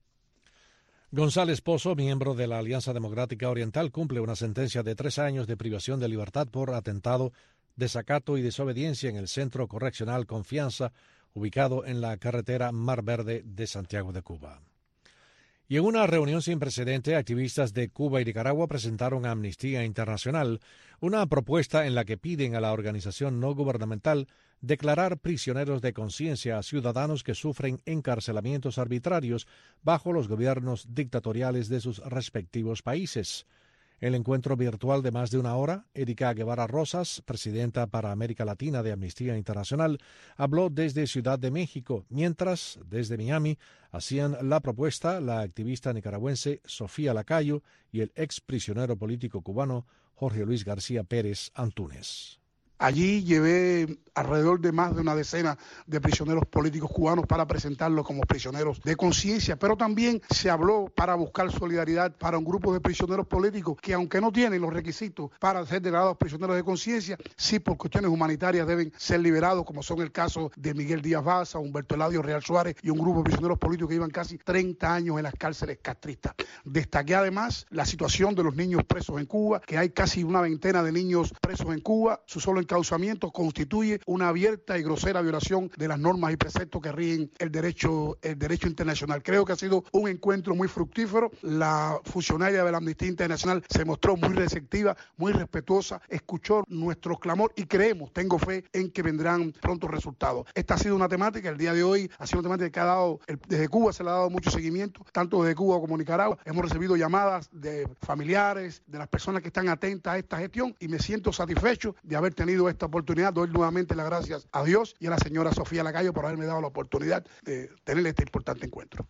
González Pozo, miembro de la Alianza Democrática Oriental, cumple una sentencia de 3 años de privación de libertad por atentado desacato y desobediencia en el Centro Correccional Confianza, ubicado en la carretera Mar Verde de Santiago de Cuba. Y en una reunión sin precedente, activistas de Cuba y Nicaragua presentaron a Amnistía Internacional una propuesta en la que piden a la organización no gubernamental declarar prisioneros de conciencia a ciudadanos que sufren encarcelamientos arbitrarios bajo los gobiernos dictatoriales de sus respectivos países. El encuentro virtual de más de una hora, Erika Guevara Rosas, presidenta para América Latina de Amnistía Internacional, habló desde Ciudad de México, mientras desde Miami hacían la propuesta la activista nicaragüense Sofía Lacayo y el ex prisionero político cubano Jorge Luis García Pérez Antúnez. Allí llevé alrededor de más de una decena de prisioneros políticos cubanos para presentarlos como prisioneros de conciencia, pero también se habló para buscar solidaridad para un grupo de prisioneros políticos que, aunque no tienen los requisitos para ser declarados prisioneros de conciencia, sí por cuestiones humanitarias deben ser liberados, como son el caso de Miguel Díaz Baza, Humberto Eladio Real Suárez y un grupo de prisioneros políticos que llevan casi 30 años en las cárceles castristas. Destaqué además la situación de los niños presos en Cuba, que hay casi una veintena de niños presos en Cuba. Su solo encauzamiento constituye una abierta y grosera violación de las normas y preceptos que rigen el derecho internacional. Creo que ha sido un encuentro muy fructífero. La funcionaria de la Amnistía Internacional se mostró muy receptiva, muy respetuosa, escuchó nuestro clamor y tengo fe en que vendrán prontos resultados. Esta ha sido una temática, el día de hoy ha sido una temática que ha dado, desde Cuba se le ha dado mucho seguimiento, tanto desde Cuba como Nicaragua. Hemos recibido llamadas de familiares, de las personas que están atentas a esta gestión y me siento satisfecho de haber tenido esta oportunidad. Doy nuevamente las gracias a Dios y a la señora Sofía Lacayo por haberme dado la oportunidad de tener este importante encuentro.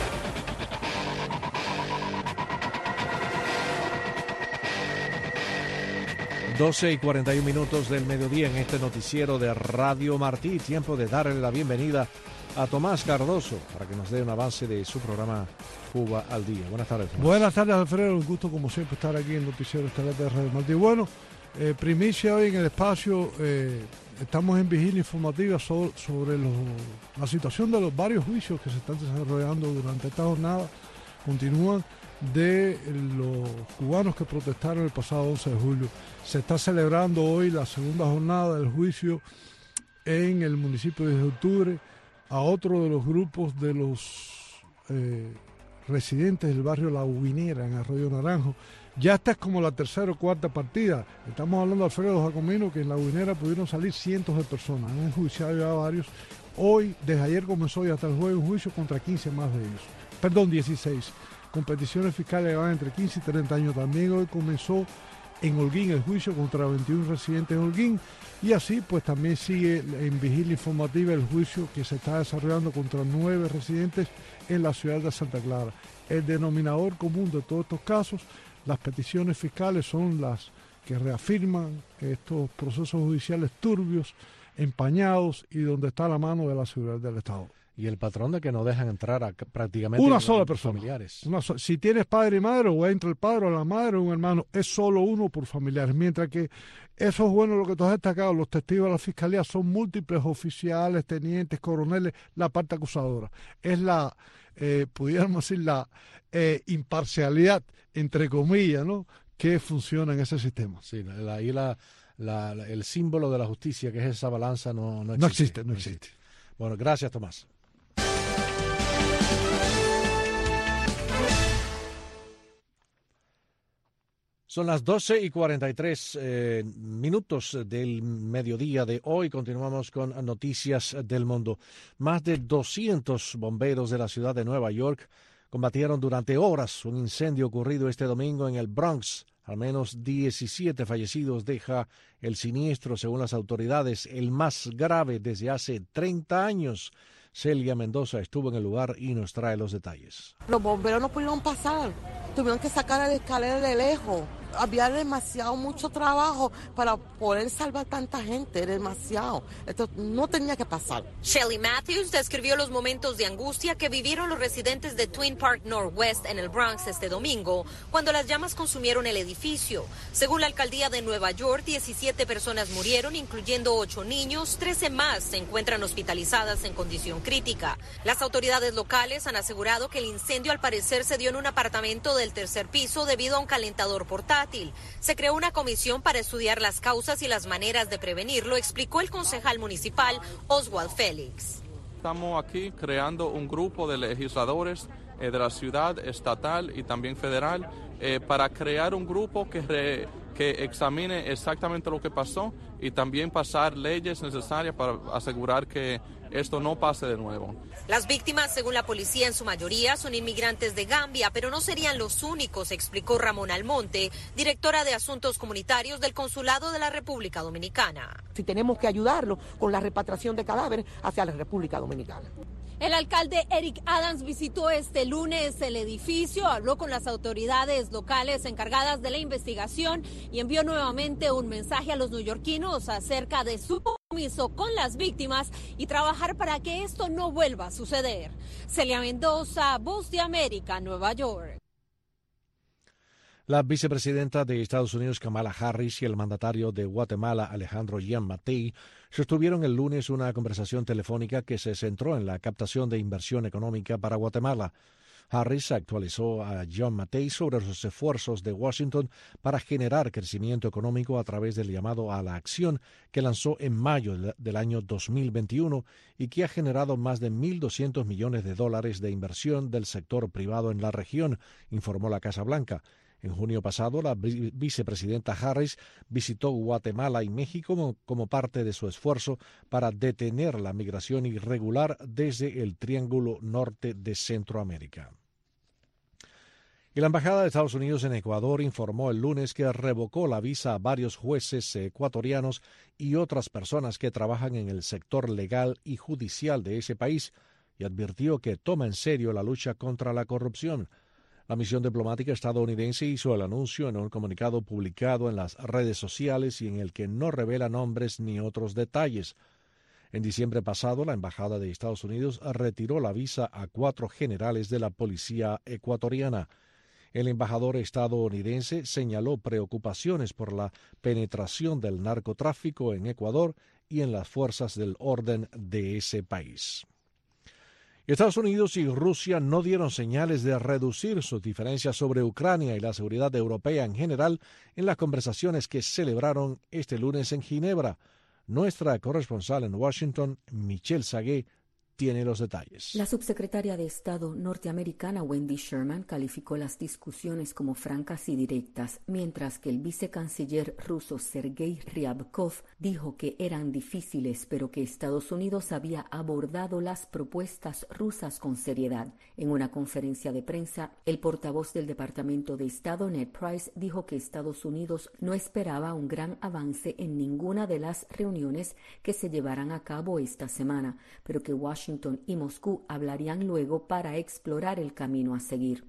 Doce y 41 minutos del mediodía en este noticiero de Radio Martí. Tiempo de darle la bienvenida a Tomás Cardoso para que nos dé un avance de su programa Cuba al Día. Buenas tardes, Tomás. Buenas tardes, Alfredo. Un gusto, como siempre, estar aquí en el noticiero estelar de Radio Martí. Bueno, primicia hoy en el espacio, estamos en vigilia informativa sobre la situación de los varios juicios que se están desarrollando durante esta jornada. Continúan de los cubanos que protestaron el pasado 11 de julio. Se está celebrando hoy la segunda jornada del juicio en el municipio de octubre a otro de los grupos de los residentes del barrio La Guinera en Arroyo Naranjo. Ya esta es como la tercera o cuarta partida. Estamos hablando de Alfredo Jacomino, que en La Guinera pudieron salir cientos de personas. Han enjuiciado ya varios. Hoy, desde ayer comenzó y hasta el jueves un juicio contra 15 más de ellos. Perdón, 16. Con peticiones fiscales que van entre 15 y 30 años. También hoy comenzó en Holguín el juicio contra 21 residentes de Holguín. Y así, pues también sigue en vigilia informativa el juicio que se está desarrollando contra 9 residentes en la ciudad de Santa Clara. El denominador común de todos estos casos, las peticiones fiscales, son las que reafirman estos procesos judiciales turbios, empañados y donde está la mano de la seguridad del Estado. Y el patrón de que no dejan entrar a prácticamente una sola persona. Familiares. Si tienes padre y madre, o entra el padre o la madre o un hermano, es solo uno por familiares. Mientras que eso es bueno lo que tú has destacado, los testigos de la fiscalía son múltiples oficiales, tenientes, coroneles, la parte acusadora. Es la, pudiéramos decir, la imparcialidad, entre comillas, ¿no?, que funciona en ese sistema. Sí, ahí el símbolo de la justicia, que es esa balanza, no existe. No existe. Bueno, gracias, Tomás. Son las 12 y 43 minutos del mediodía de hoy. Continuamos con noticias del mundo. Más de 200 bomberos de la ciudad de Nueva York combatieron durante horas un incendio ocurrido este domingo en el Bronx. Al menos 17 fallecidos deja el siniestro, según las autoridades, el más grave desde hace 30 años. Celia Mendoza estuvo en el lugar y nos trae los detalles. Los bomberos no pudieron pasar, tuvieron que sacar el escalera de lejos. Había mucho trabajo para poder salvar tanta gente, demasiado. Esto no tenía que pasar. Shelley Matthews describió los momentos de angustia que vivieron los residentes de Twin Park Northwest en el Bronx este domingo, cuando las llamas consumieron el edificio. Según la alcaldía de Nueva York, 17 personas murieron, incluyendo 8 niños, 13 más se encuentran hospitalizadas en condición crítica. Las autoridades locales han asegurado que el incendio al parecer se dio en un apartamento del tercer piso debido a un calentador portátil. portátil. Se creó una comisión para estudiar las causas y las maneras de prevenirlo, explicó el concejal municipal Oswald Félix. Estamos aquí creando un grupo de legisladores de la ciudad, estatal y también federal para crear un grupo que examine exactamente lo que pasó y también pasar leyes necesarias para asegurar que esto no pase de nuevo. Las víctimas, según la policía, en su mayoría son inmigrantes de Gambia, pero no serían los únicos, explicó Ramón Almonte, directora de Asuntos Comunitarios del Consulado de la República Dominicana. Si tenemos que ayudarlo con la repatriación de cadáveres hacia la República Dominicana. El alcalde Eric Adams visitó este lunes el edificio, habló con las autoridades locales encargadas de la investigación y envió nuevamente un mensaje a los neoyorquinos acerca de su compromiso con las víctimas y trabajar para que esto no vuelva a suceder. Celia Mendoza, Voz de América, Nueva York. La vicepresidenta de Estados Unidos, Kamala Harris, y el mandatario de Guatemala, Alejandro Giammattei, sostuvieron el lunes una conversación telefónica que se centró en la captación de inversión económica para Guatemala. Harris actualizó a Giammattei sobre los esfuerzos de Washington para generar crecimiento económico a través del llamado a la acción que lanzó en mayo del año 2021 y que ha generado más de $1.200 millones de inversión del sector privado en la región, informó la Casa Blanca. En junio pasado, la vicepresidenta Harris visitó Guatemala y México como parte de su esfuerzo para detener la migración irregular desde el Triángulo Norte de Centroamérica. Y la Embajada de Estados Unidos en Ecuador informó el lunes que revocó la visa a varios jueces ecuatorianos y otras personas que trabajan en el sector legal y judicial de ese país y advirtió que toma en serio la lucha contra la corrupción. La misión diplomática estadounidense hizo el anuncio en un comunicado publicado en las redes sociales y en el que no revela nombres ni otros detalles. En diciembre pasado, la Embajada de Estados Unidos retiró la visa a 4 generales de la policía ecuatoriana. El embajador estadounidense señaló preocupaciones por la penetración del narcotráfico en Ecuador y en las fuerzas del orden de ese país. Estados Unidos y Rusia no dieron señales de reducir sus diferencias sobre Ucrania y la seguridad europea en general en las conversaciones que celebraron este lunes en Ginebra. Nuestra corresponsal en Washington, Michelle Sagué, tiene los detalles. La subsecretaria de Estado norteamericana Wendy Sherman calificó las discusiones como francas y directas, mientras que el vicecanciller ruso Sergei Ryabkov dijo que eran difíciles, pero que Estados Unidos había abordado las propuestas rusas con seriedad. En una conferencia de prensa, el portavoz del Departamento de Estado, Ned Price, dijo que Estados Unidos no esperaba un gran avance en ninguna de las reuniones que se llevarán a cabo esta semana, pero que Washington y Moscú hablarían luego para explorar el camino a seguir.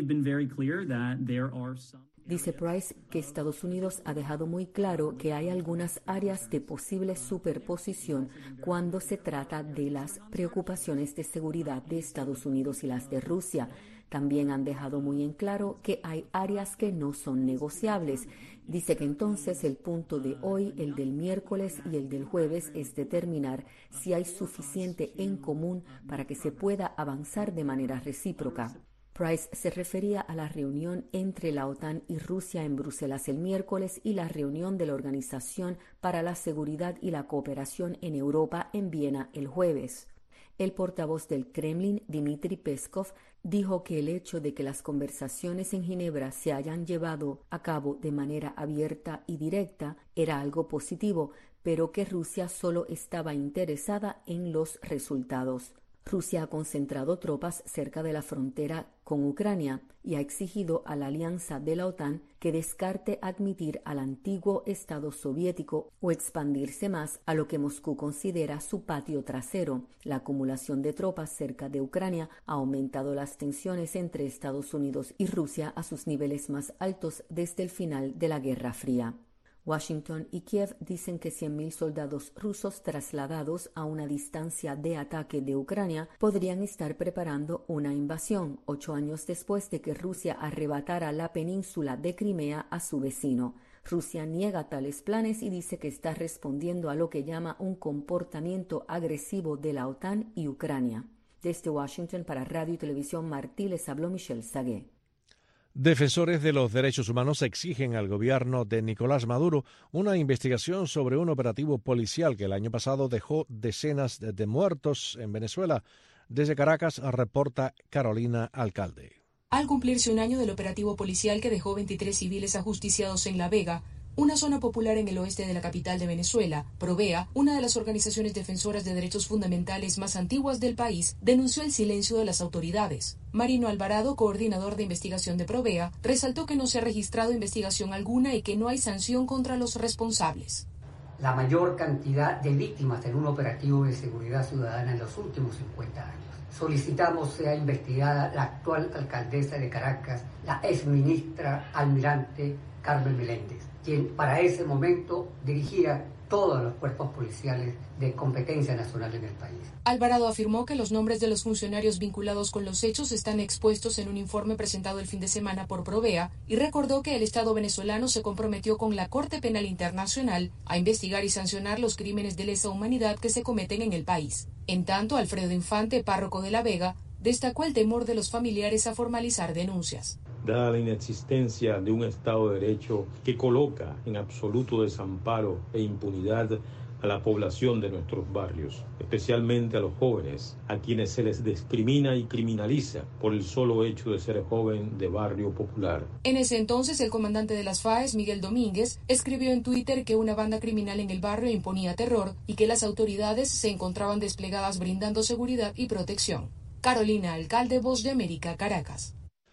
Dice Price que Estados Unidos ha dejado muy claro que hay algunas áreas de posible superposición cuando se trata de las preocupaciones de seguridad de Estados Unidos y las de Rusia. También han dejado muy en claro que hay áreas que no son negociables. Dice que entonces el punto de hoy, el del miércoles y el del jueves es determinar si hay suficiente en común para que se pueda avanzar de manera recíproca. Price se refería a la reunión entre la OTAN y Rusia en Bruselas el miércoles y la reunión de la Organización para la Seguridad y la Cooperación en Europa en Viena el jueves. El portavoz del Kremlin, Dmitry Peskov, dijo que el hecho de que las conversaciones en Ginebra se hayan llevado a cabo de manera abierta y directa era algo positivo, pero que Rusia solo estaba interesada en los resultados. Rusia ha concentrado tropas cerca de la frontera con Ucrania y ha exigido a la alianza de la OTAN que descarte admitir al antiguo Estado soviético o expandirse más a lo que Moscú considera su patio trasero. La acumulación de tropas cerca de Ucrania ha aumentado las tensiones entre Estados Unidos y Rusia a sus niveles más altos desde el final de la Guerra Fría. Washington y Kiev dicen que 100.000 soldados rusos trasladados a una distancia de ataque de Ucrania podrían estar preparando una invasión 8 años después de que Rusia arrebatara la península de Crimea a su vecino. Rusia niega tales planes y dice que está respondiendo a lo que llama un comportamiento agresivo de la OTAN y Ucrania. Desde Washington para Radio y Televisión Martí les habló Michelle Sagué. Defensores de los derechos humanos exigen al gobierno de Nicolás Maduro una investigación sobre un operativo policial que el año pasado dejó decenas de muertos en Venezuela. Desde Caracas reporta Carolina Alcalde. Al cumplirse un año del operativo policial que dejó 23 civiles ajusticiados en La Vega, una zona popular en el oeste de la capital de Venezuela, Provea, una de las organizaciones defensoras de derechos fundamentales más antiguas del país, denunció el silencio de las autoridades. Marino Alvarado, coordinador de investigación de Provea, resaltó que no se ha registrado investigación alguna y que no hay sanción contra los responsables. La mayor cantidad de víctimas en un operativo de seguridad ciudadana en los últimos 50 años. Solicitamos sea investigada la actual alcaldesa de Caracas, la exministra almirante Carmen Meléndez, quien para ese momento dirigía todos los cuerpos policiales de competencia nacional en el país. Alvarado afirmó que los nombres de los funcionarios vinculados con los hechos están expuestos en un informe presentado el fin de semana por Provea y recordó que el Estado venezolano se comprometió con la Corte Penal Internacional a investigar y sancionar los crímenes de lesa humanidad que se cometen en el país. En tanto, Alfredo Infante, párroco de La Vega, destacó el temor de los familiares a formalizar denuncias. Dada la inexistencia de un Estado de Derecho que coloca en absoluto desamparo e impunidad a la población de nuestros barrios, especialmente a los jóvenes, a quienes se les discrimina y criminaliza por el solo hecho de ser joven de barrio popular. En ese entonces, el comandante de las FAES, Miguel Domínguez, escribió en Twitter que una banda criminal en el barrio imponía terror y que las autoridades se encontraban desplegadas brindando seguridad y protección. Carolina Alcalde, Voz de América, Caracas.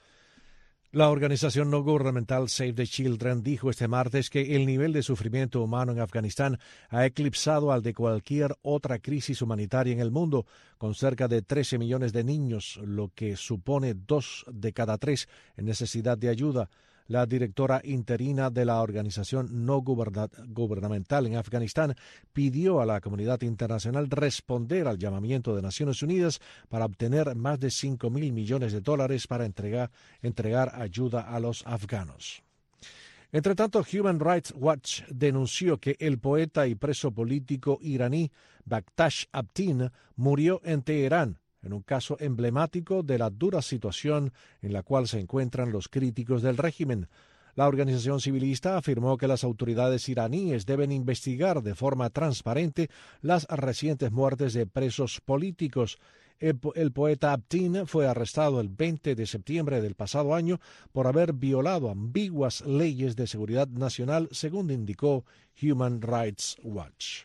La organización no gubernamental Save the Children dijo este martes que el nivel de sufrimiento humano en Afganistán ha eclipsado al de cualquier otra crisis humanitaria en el mundo, con cerca de 13 millones de niños, lo que supone 2 de cada 3 en necesidad de ayuda. La directora interina de la organización no gubernamental en Afganistán pidió a la comunidad internacional responder al llamamiento de Naciones Unidas para obtener más de $5.000 millones para entregar ayuda a los afganos. Entre tanto, Human Rights Watch denunció que el poeta y preso político iraní Baktash Abtin murió en Teherán, en un caso emblemático de la dura situación en la cual se encuentran los críticos del régimen. La organización civilista afirmó que las autoridades iraníes deben investigar de forma transparente las recientes muertes de presos políticos. El poeta Abtin fue arrestado el 20 de septiembre del pasado año por haber violado ambiguas leyes de seguridad nacional, según indicó Human Rights Watch.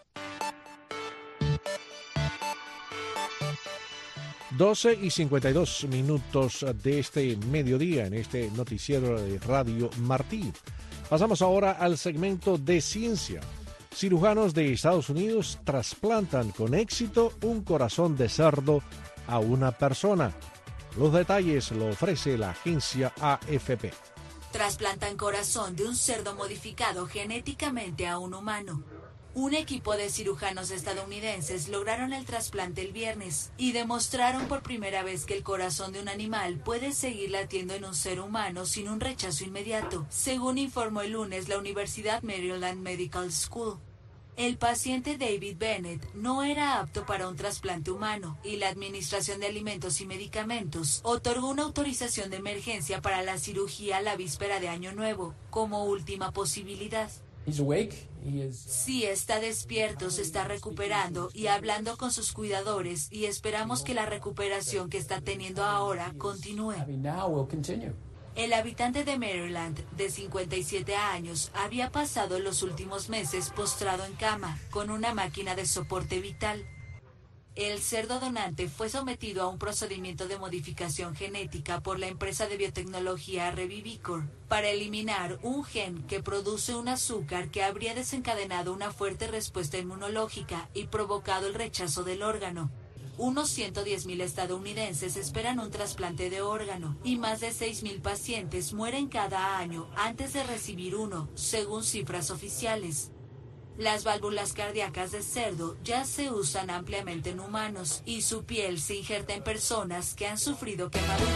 12:52 de este mediodía en este noticiero de Radio Martí. Pasamos ahora al segmento de ciencia. Cirujanos de Estados Unidos trasplantan con éxito un corazón de cerdo a una persona. Los detalles lo ofrece la agencia AFP. Trasplantan corazón de un cerdo modificado genéticamente a un humano. Un equipo de cirujanos estadounidenses lograron el trasplante el viernes y demostraron por primera vez que el corazón de un animal puede seguir latiendo en un ser humano sin un rechazo inmediato, según informó el lunes la Universidad Maryland Medical School. El paciente David Bennett no era apto para un trasplante humano y la Administración de Alimentos y Medicamentos otorgó una autorización de emergencia para la cirugía a la víspera de Año Nuevo, como última posibilidad. Sí, está despierto, se está recuperando y hablando con sus cuidadores y esperamos que la recuperación que está teniendo ahora continúe. El habitante de Maryland, de 57 años, había pasado los últimos meses postrado en cama, con una máquina de soporte vital. El cerdo donante fue sometido a un procedimiento de modificación genética por la empresa de biotecnología Revivicor para eliminar un gen que produce un azúcar que habría desencadenado una fuerte respuesta inmunológica y provocado el rechazo del órgano. Unos 110.000 estadounidenses esperan un trasplante de órgano y más de 6.000 pacientes mueren cada año antes de recibir uno, según cifras oficiales. Las válvulas cardíacas de cerdo ya se usan ampliamente en humanos y su piel se injerta en personas que han sufrido quemaduras.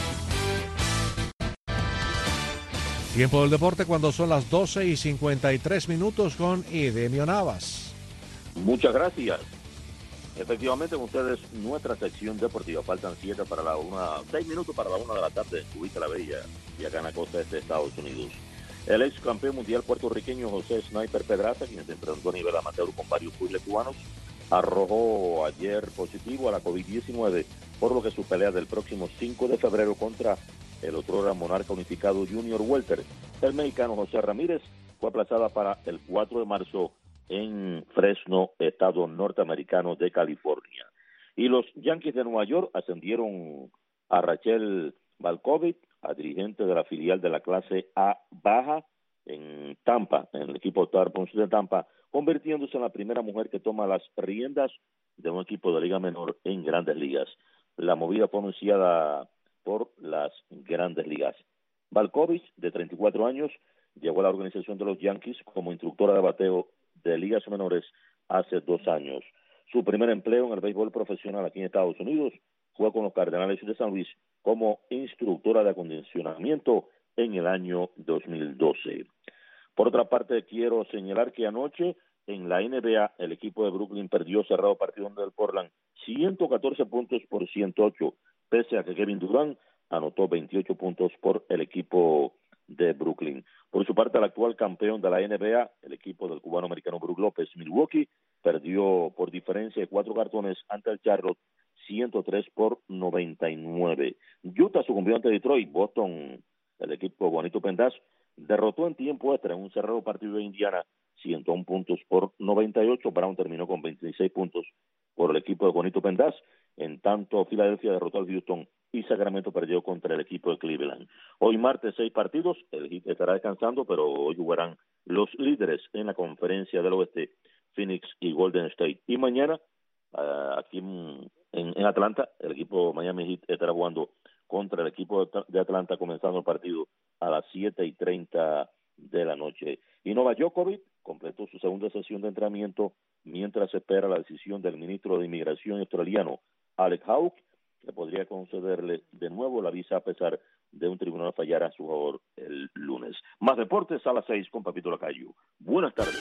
Tiempo del deporte cuando son las 12:53 con Edemio Navas. Muchas gracias. Efectivamente, con ustedes nuestra sección deportiva. Faltan 6 minutos para la 1 de la tarde en Cubita la Bella y acá en la costa este de Estados Unidos. El ex campeón mundial puertorriqueño José Sniper Pedraza, quien se enfrentó a nivel amateur con varios pugiles cubanos, arrojó ayer positivo a la COVID-19, por lo que su pelea del próximo 5 de febrero contra el otrora monarca unificado Junior Welter, el mexicano José Ramírez, fue aplazada para el 4 de marzo en Fresno, estado norteamericano de California. Y los Yankees de Nueva York ascendieron a Rachel Balkovich, a dirigente de la filial de la clase A baja en Tampa, en el equipo Tarpons de Tampa, convirtiéndose en la primera mujer que toma las riendas de un equipo de liga menor en Grandes Ligas. La movida fue anunciada por las Grandes Ligas. Balkovich, de 34 años, llegó a la organización de los Yankees como instructora de bateo de ligas menores hace 2 años. Su primer empleo en el béisbol profesional aquí en Estados Unidos fue con los Cardenales de San Luis como instructora de acondicionamiento en el año 2012. Por otra parte, quiero señalar que anoche en la NBA el equipo de Brooklyn perdió cerrado partido del Portland 114 puntos por 108, pese a que Kevin Durant anotó 28 puntos por el equipo de Brooklyn. Por su parte, el actual campeón de la NBA, el equipo del cubano-americano Brook López, Milwaukee, perdió por diferencia de 4 cartones ante el Charlotte 103-99. Utah sucumbió ante Detroit. Boston, el equipo Juanito Pendaz, derrotó en tiempo extra en un cerrado partido de Indiana 101 puntos por 98. Brown terminó con 26 puntos por el equipo de Juanito Pendaz. En tanto, Filadelfia derrotó al Houston y Sacramento perdió contra el equipo de Cleveland. Hoy martes 6 partidos, el Heat estará descansando, pero hoy jugarán los líderes en la conferencia del oeste, Phoenix y Golden State. Y mañana, aquí en Atlanta, el equipo Miami Heat estará jugando contra el equipo de Atlanta, comenzando el partido a las 7:30 de la noche. Y Novak Djokovic completó su segunda sesión de entrenamiento mientras se espera la decisión del ministro de Inmigración australiano, Alex Hawke, que podría concederle de nuevo la visa a pesar de un tribunal fallar a su favor el lunes. Más deportes a las 6 con Papito Lacayo. Buenas tardes.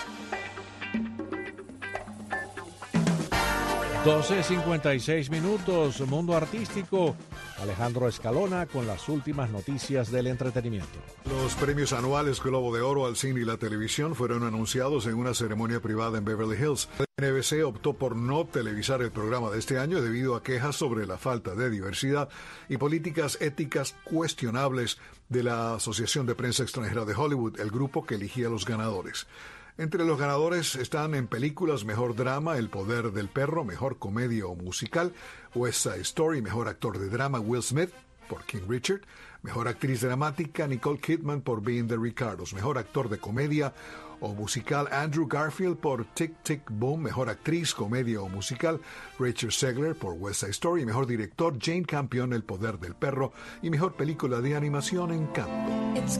12:56 minutos, Mundo Artístico. Alejandro Escalona con las últimas noticias del entretenimiento. Los premios anuales Globo de Oro al cine y la televisión fueron anunciados en una ceremonia privada en Beverly Hills. NBC optó por no televisar el programa de este año debido a quejas sobre la falta de diversidad y políticas éticas cuestionables de la Asociación de Prensa Extranjera de Hollywood, el grupo que elegía a los ganadores. Entre los ganadores están en películas Mejor Drama, El Poder del Perro, Mejor Comedia o Musical, West Side Story, Mejor Actor de Drama, Will Smith, por King Richard, Mejor Actriz Dramática, Nicole Kidman, por Being the Ricardos, Mejor Actor de Comedia o Musical, Andrew Garfield, por Tick, Tick, Boom, Mejor Actriz, Comedia o Musical, Rachel Zegler, por West Side Story, Mejor Director, Jane Campion, El Poder del Perro, y Mejor Película de Animación, Encanto.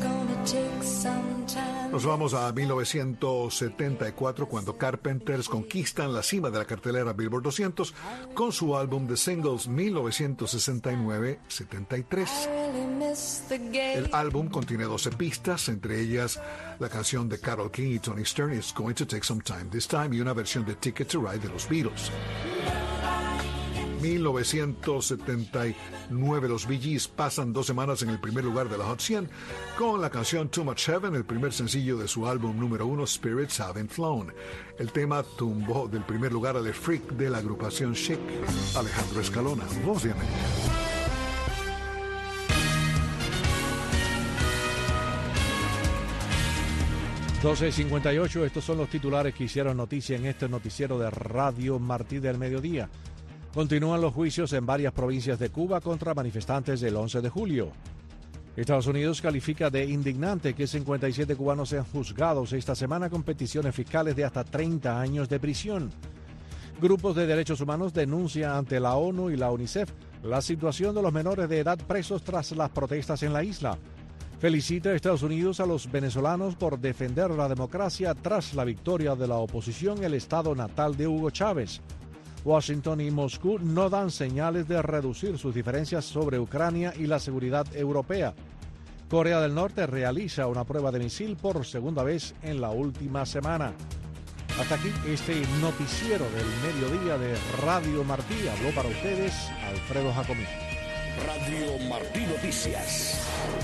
Nos vamos a 1974, cuando Carpenters conquistan la cima de la cartelera Billboard 200 con su álbum de singles 1969-73. El álbum contiene 12 pistas, entre ellas la canción de Carole King y Tony Stern, It's Going to Take Some Time This Time, y una versión de Ticket to Ride de los Beatles. 1979, los Bee Gees pasan 2 semanas en el primer lugar de la Hot 100 con la canción Too Much Heaven, el primer sencillo de su álbum número 1, Spirits Haven't Flown. El tema tumbó del primer lugar al Freak de la agrupación Chic. Alejandro Escalona, Voz de América. $12:58, estos son los titulares que hicieron noticia en este noticiero de Radio Martí del Mediodía. Continúan los juicios en varias provincias de Cuba contra manifestantes del 11 de julio. Estados Unidos califica de indignante que 57 cubanos sean juzgados esta semana con peticiones fiscales de hasta 30 años de prisión. Grupos de derechos humanos denuncian ante la ONU y la UNICEF la situación de los menores de edad presos tras las protestas en la isla. Felicita a Estados Unidos a los venezolanos por defender la democracia tras la victoria de la oposición en el estado natal de Hugo Chávez. Washington y Moscú no dan señales de reducir sus diferencias sobre Ucrania y la seguridad europea. Corea del Norte realiza una prueba de misil por segunda vez en la última semana. Hasta aquí este noticiero del mediodía de Radio Martí. Habló para ustedes Alfredo Jacomino. Radio Martí Noticias.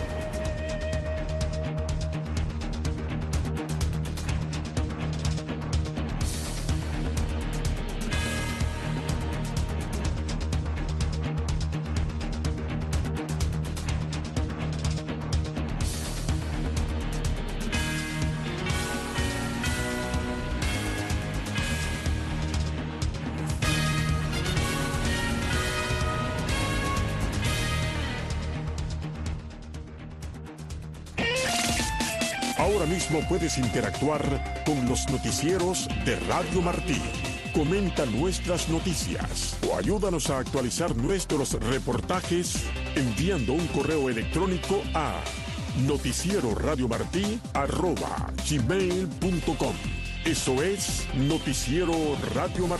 Ahora mismo puedes interactuar con los noticieros de Radio Martí. Comenta nuestras noticias o ayúdanos a actualizar nuestros reportajes enviando un correo electrónico a noticieroradiomartí@gmail.com. Eso es Noticiero Radio Martí.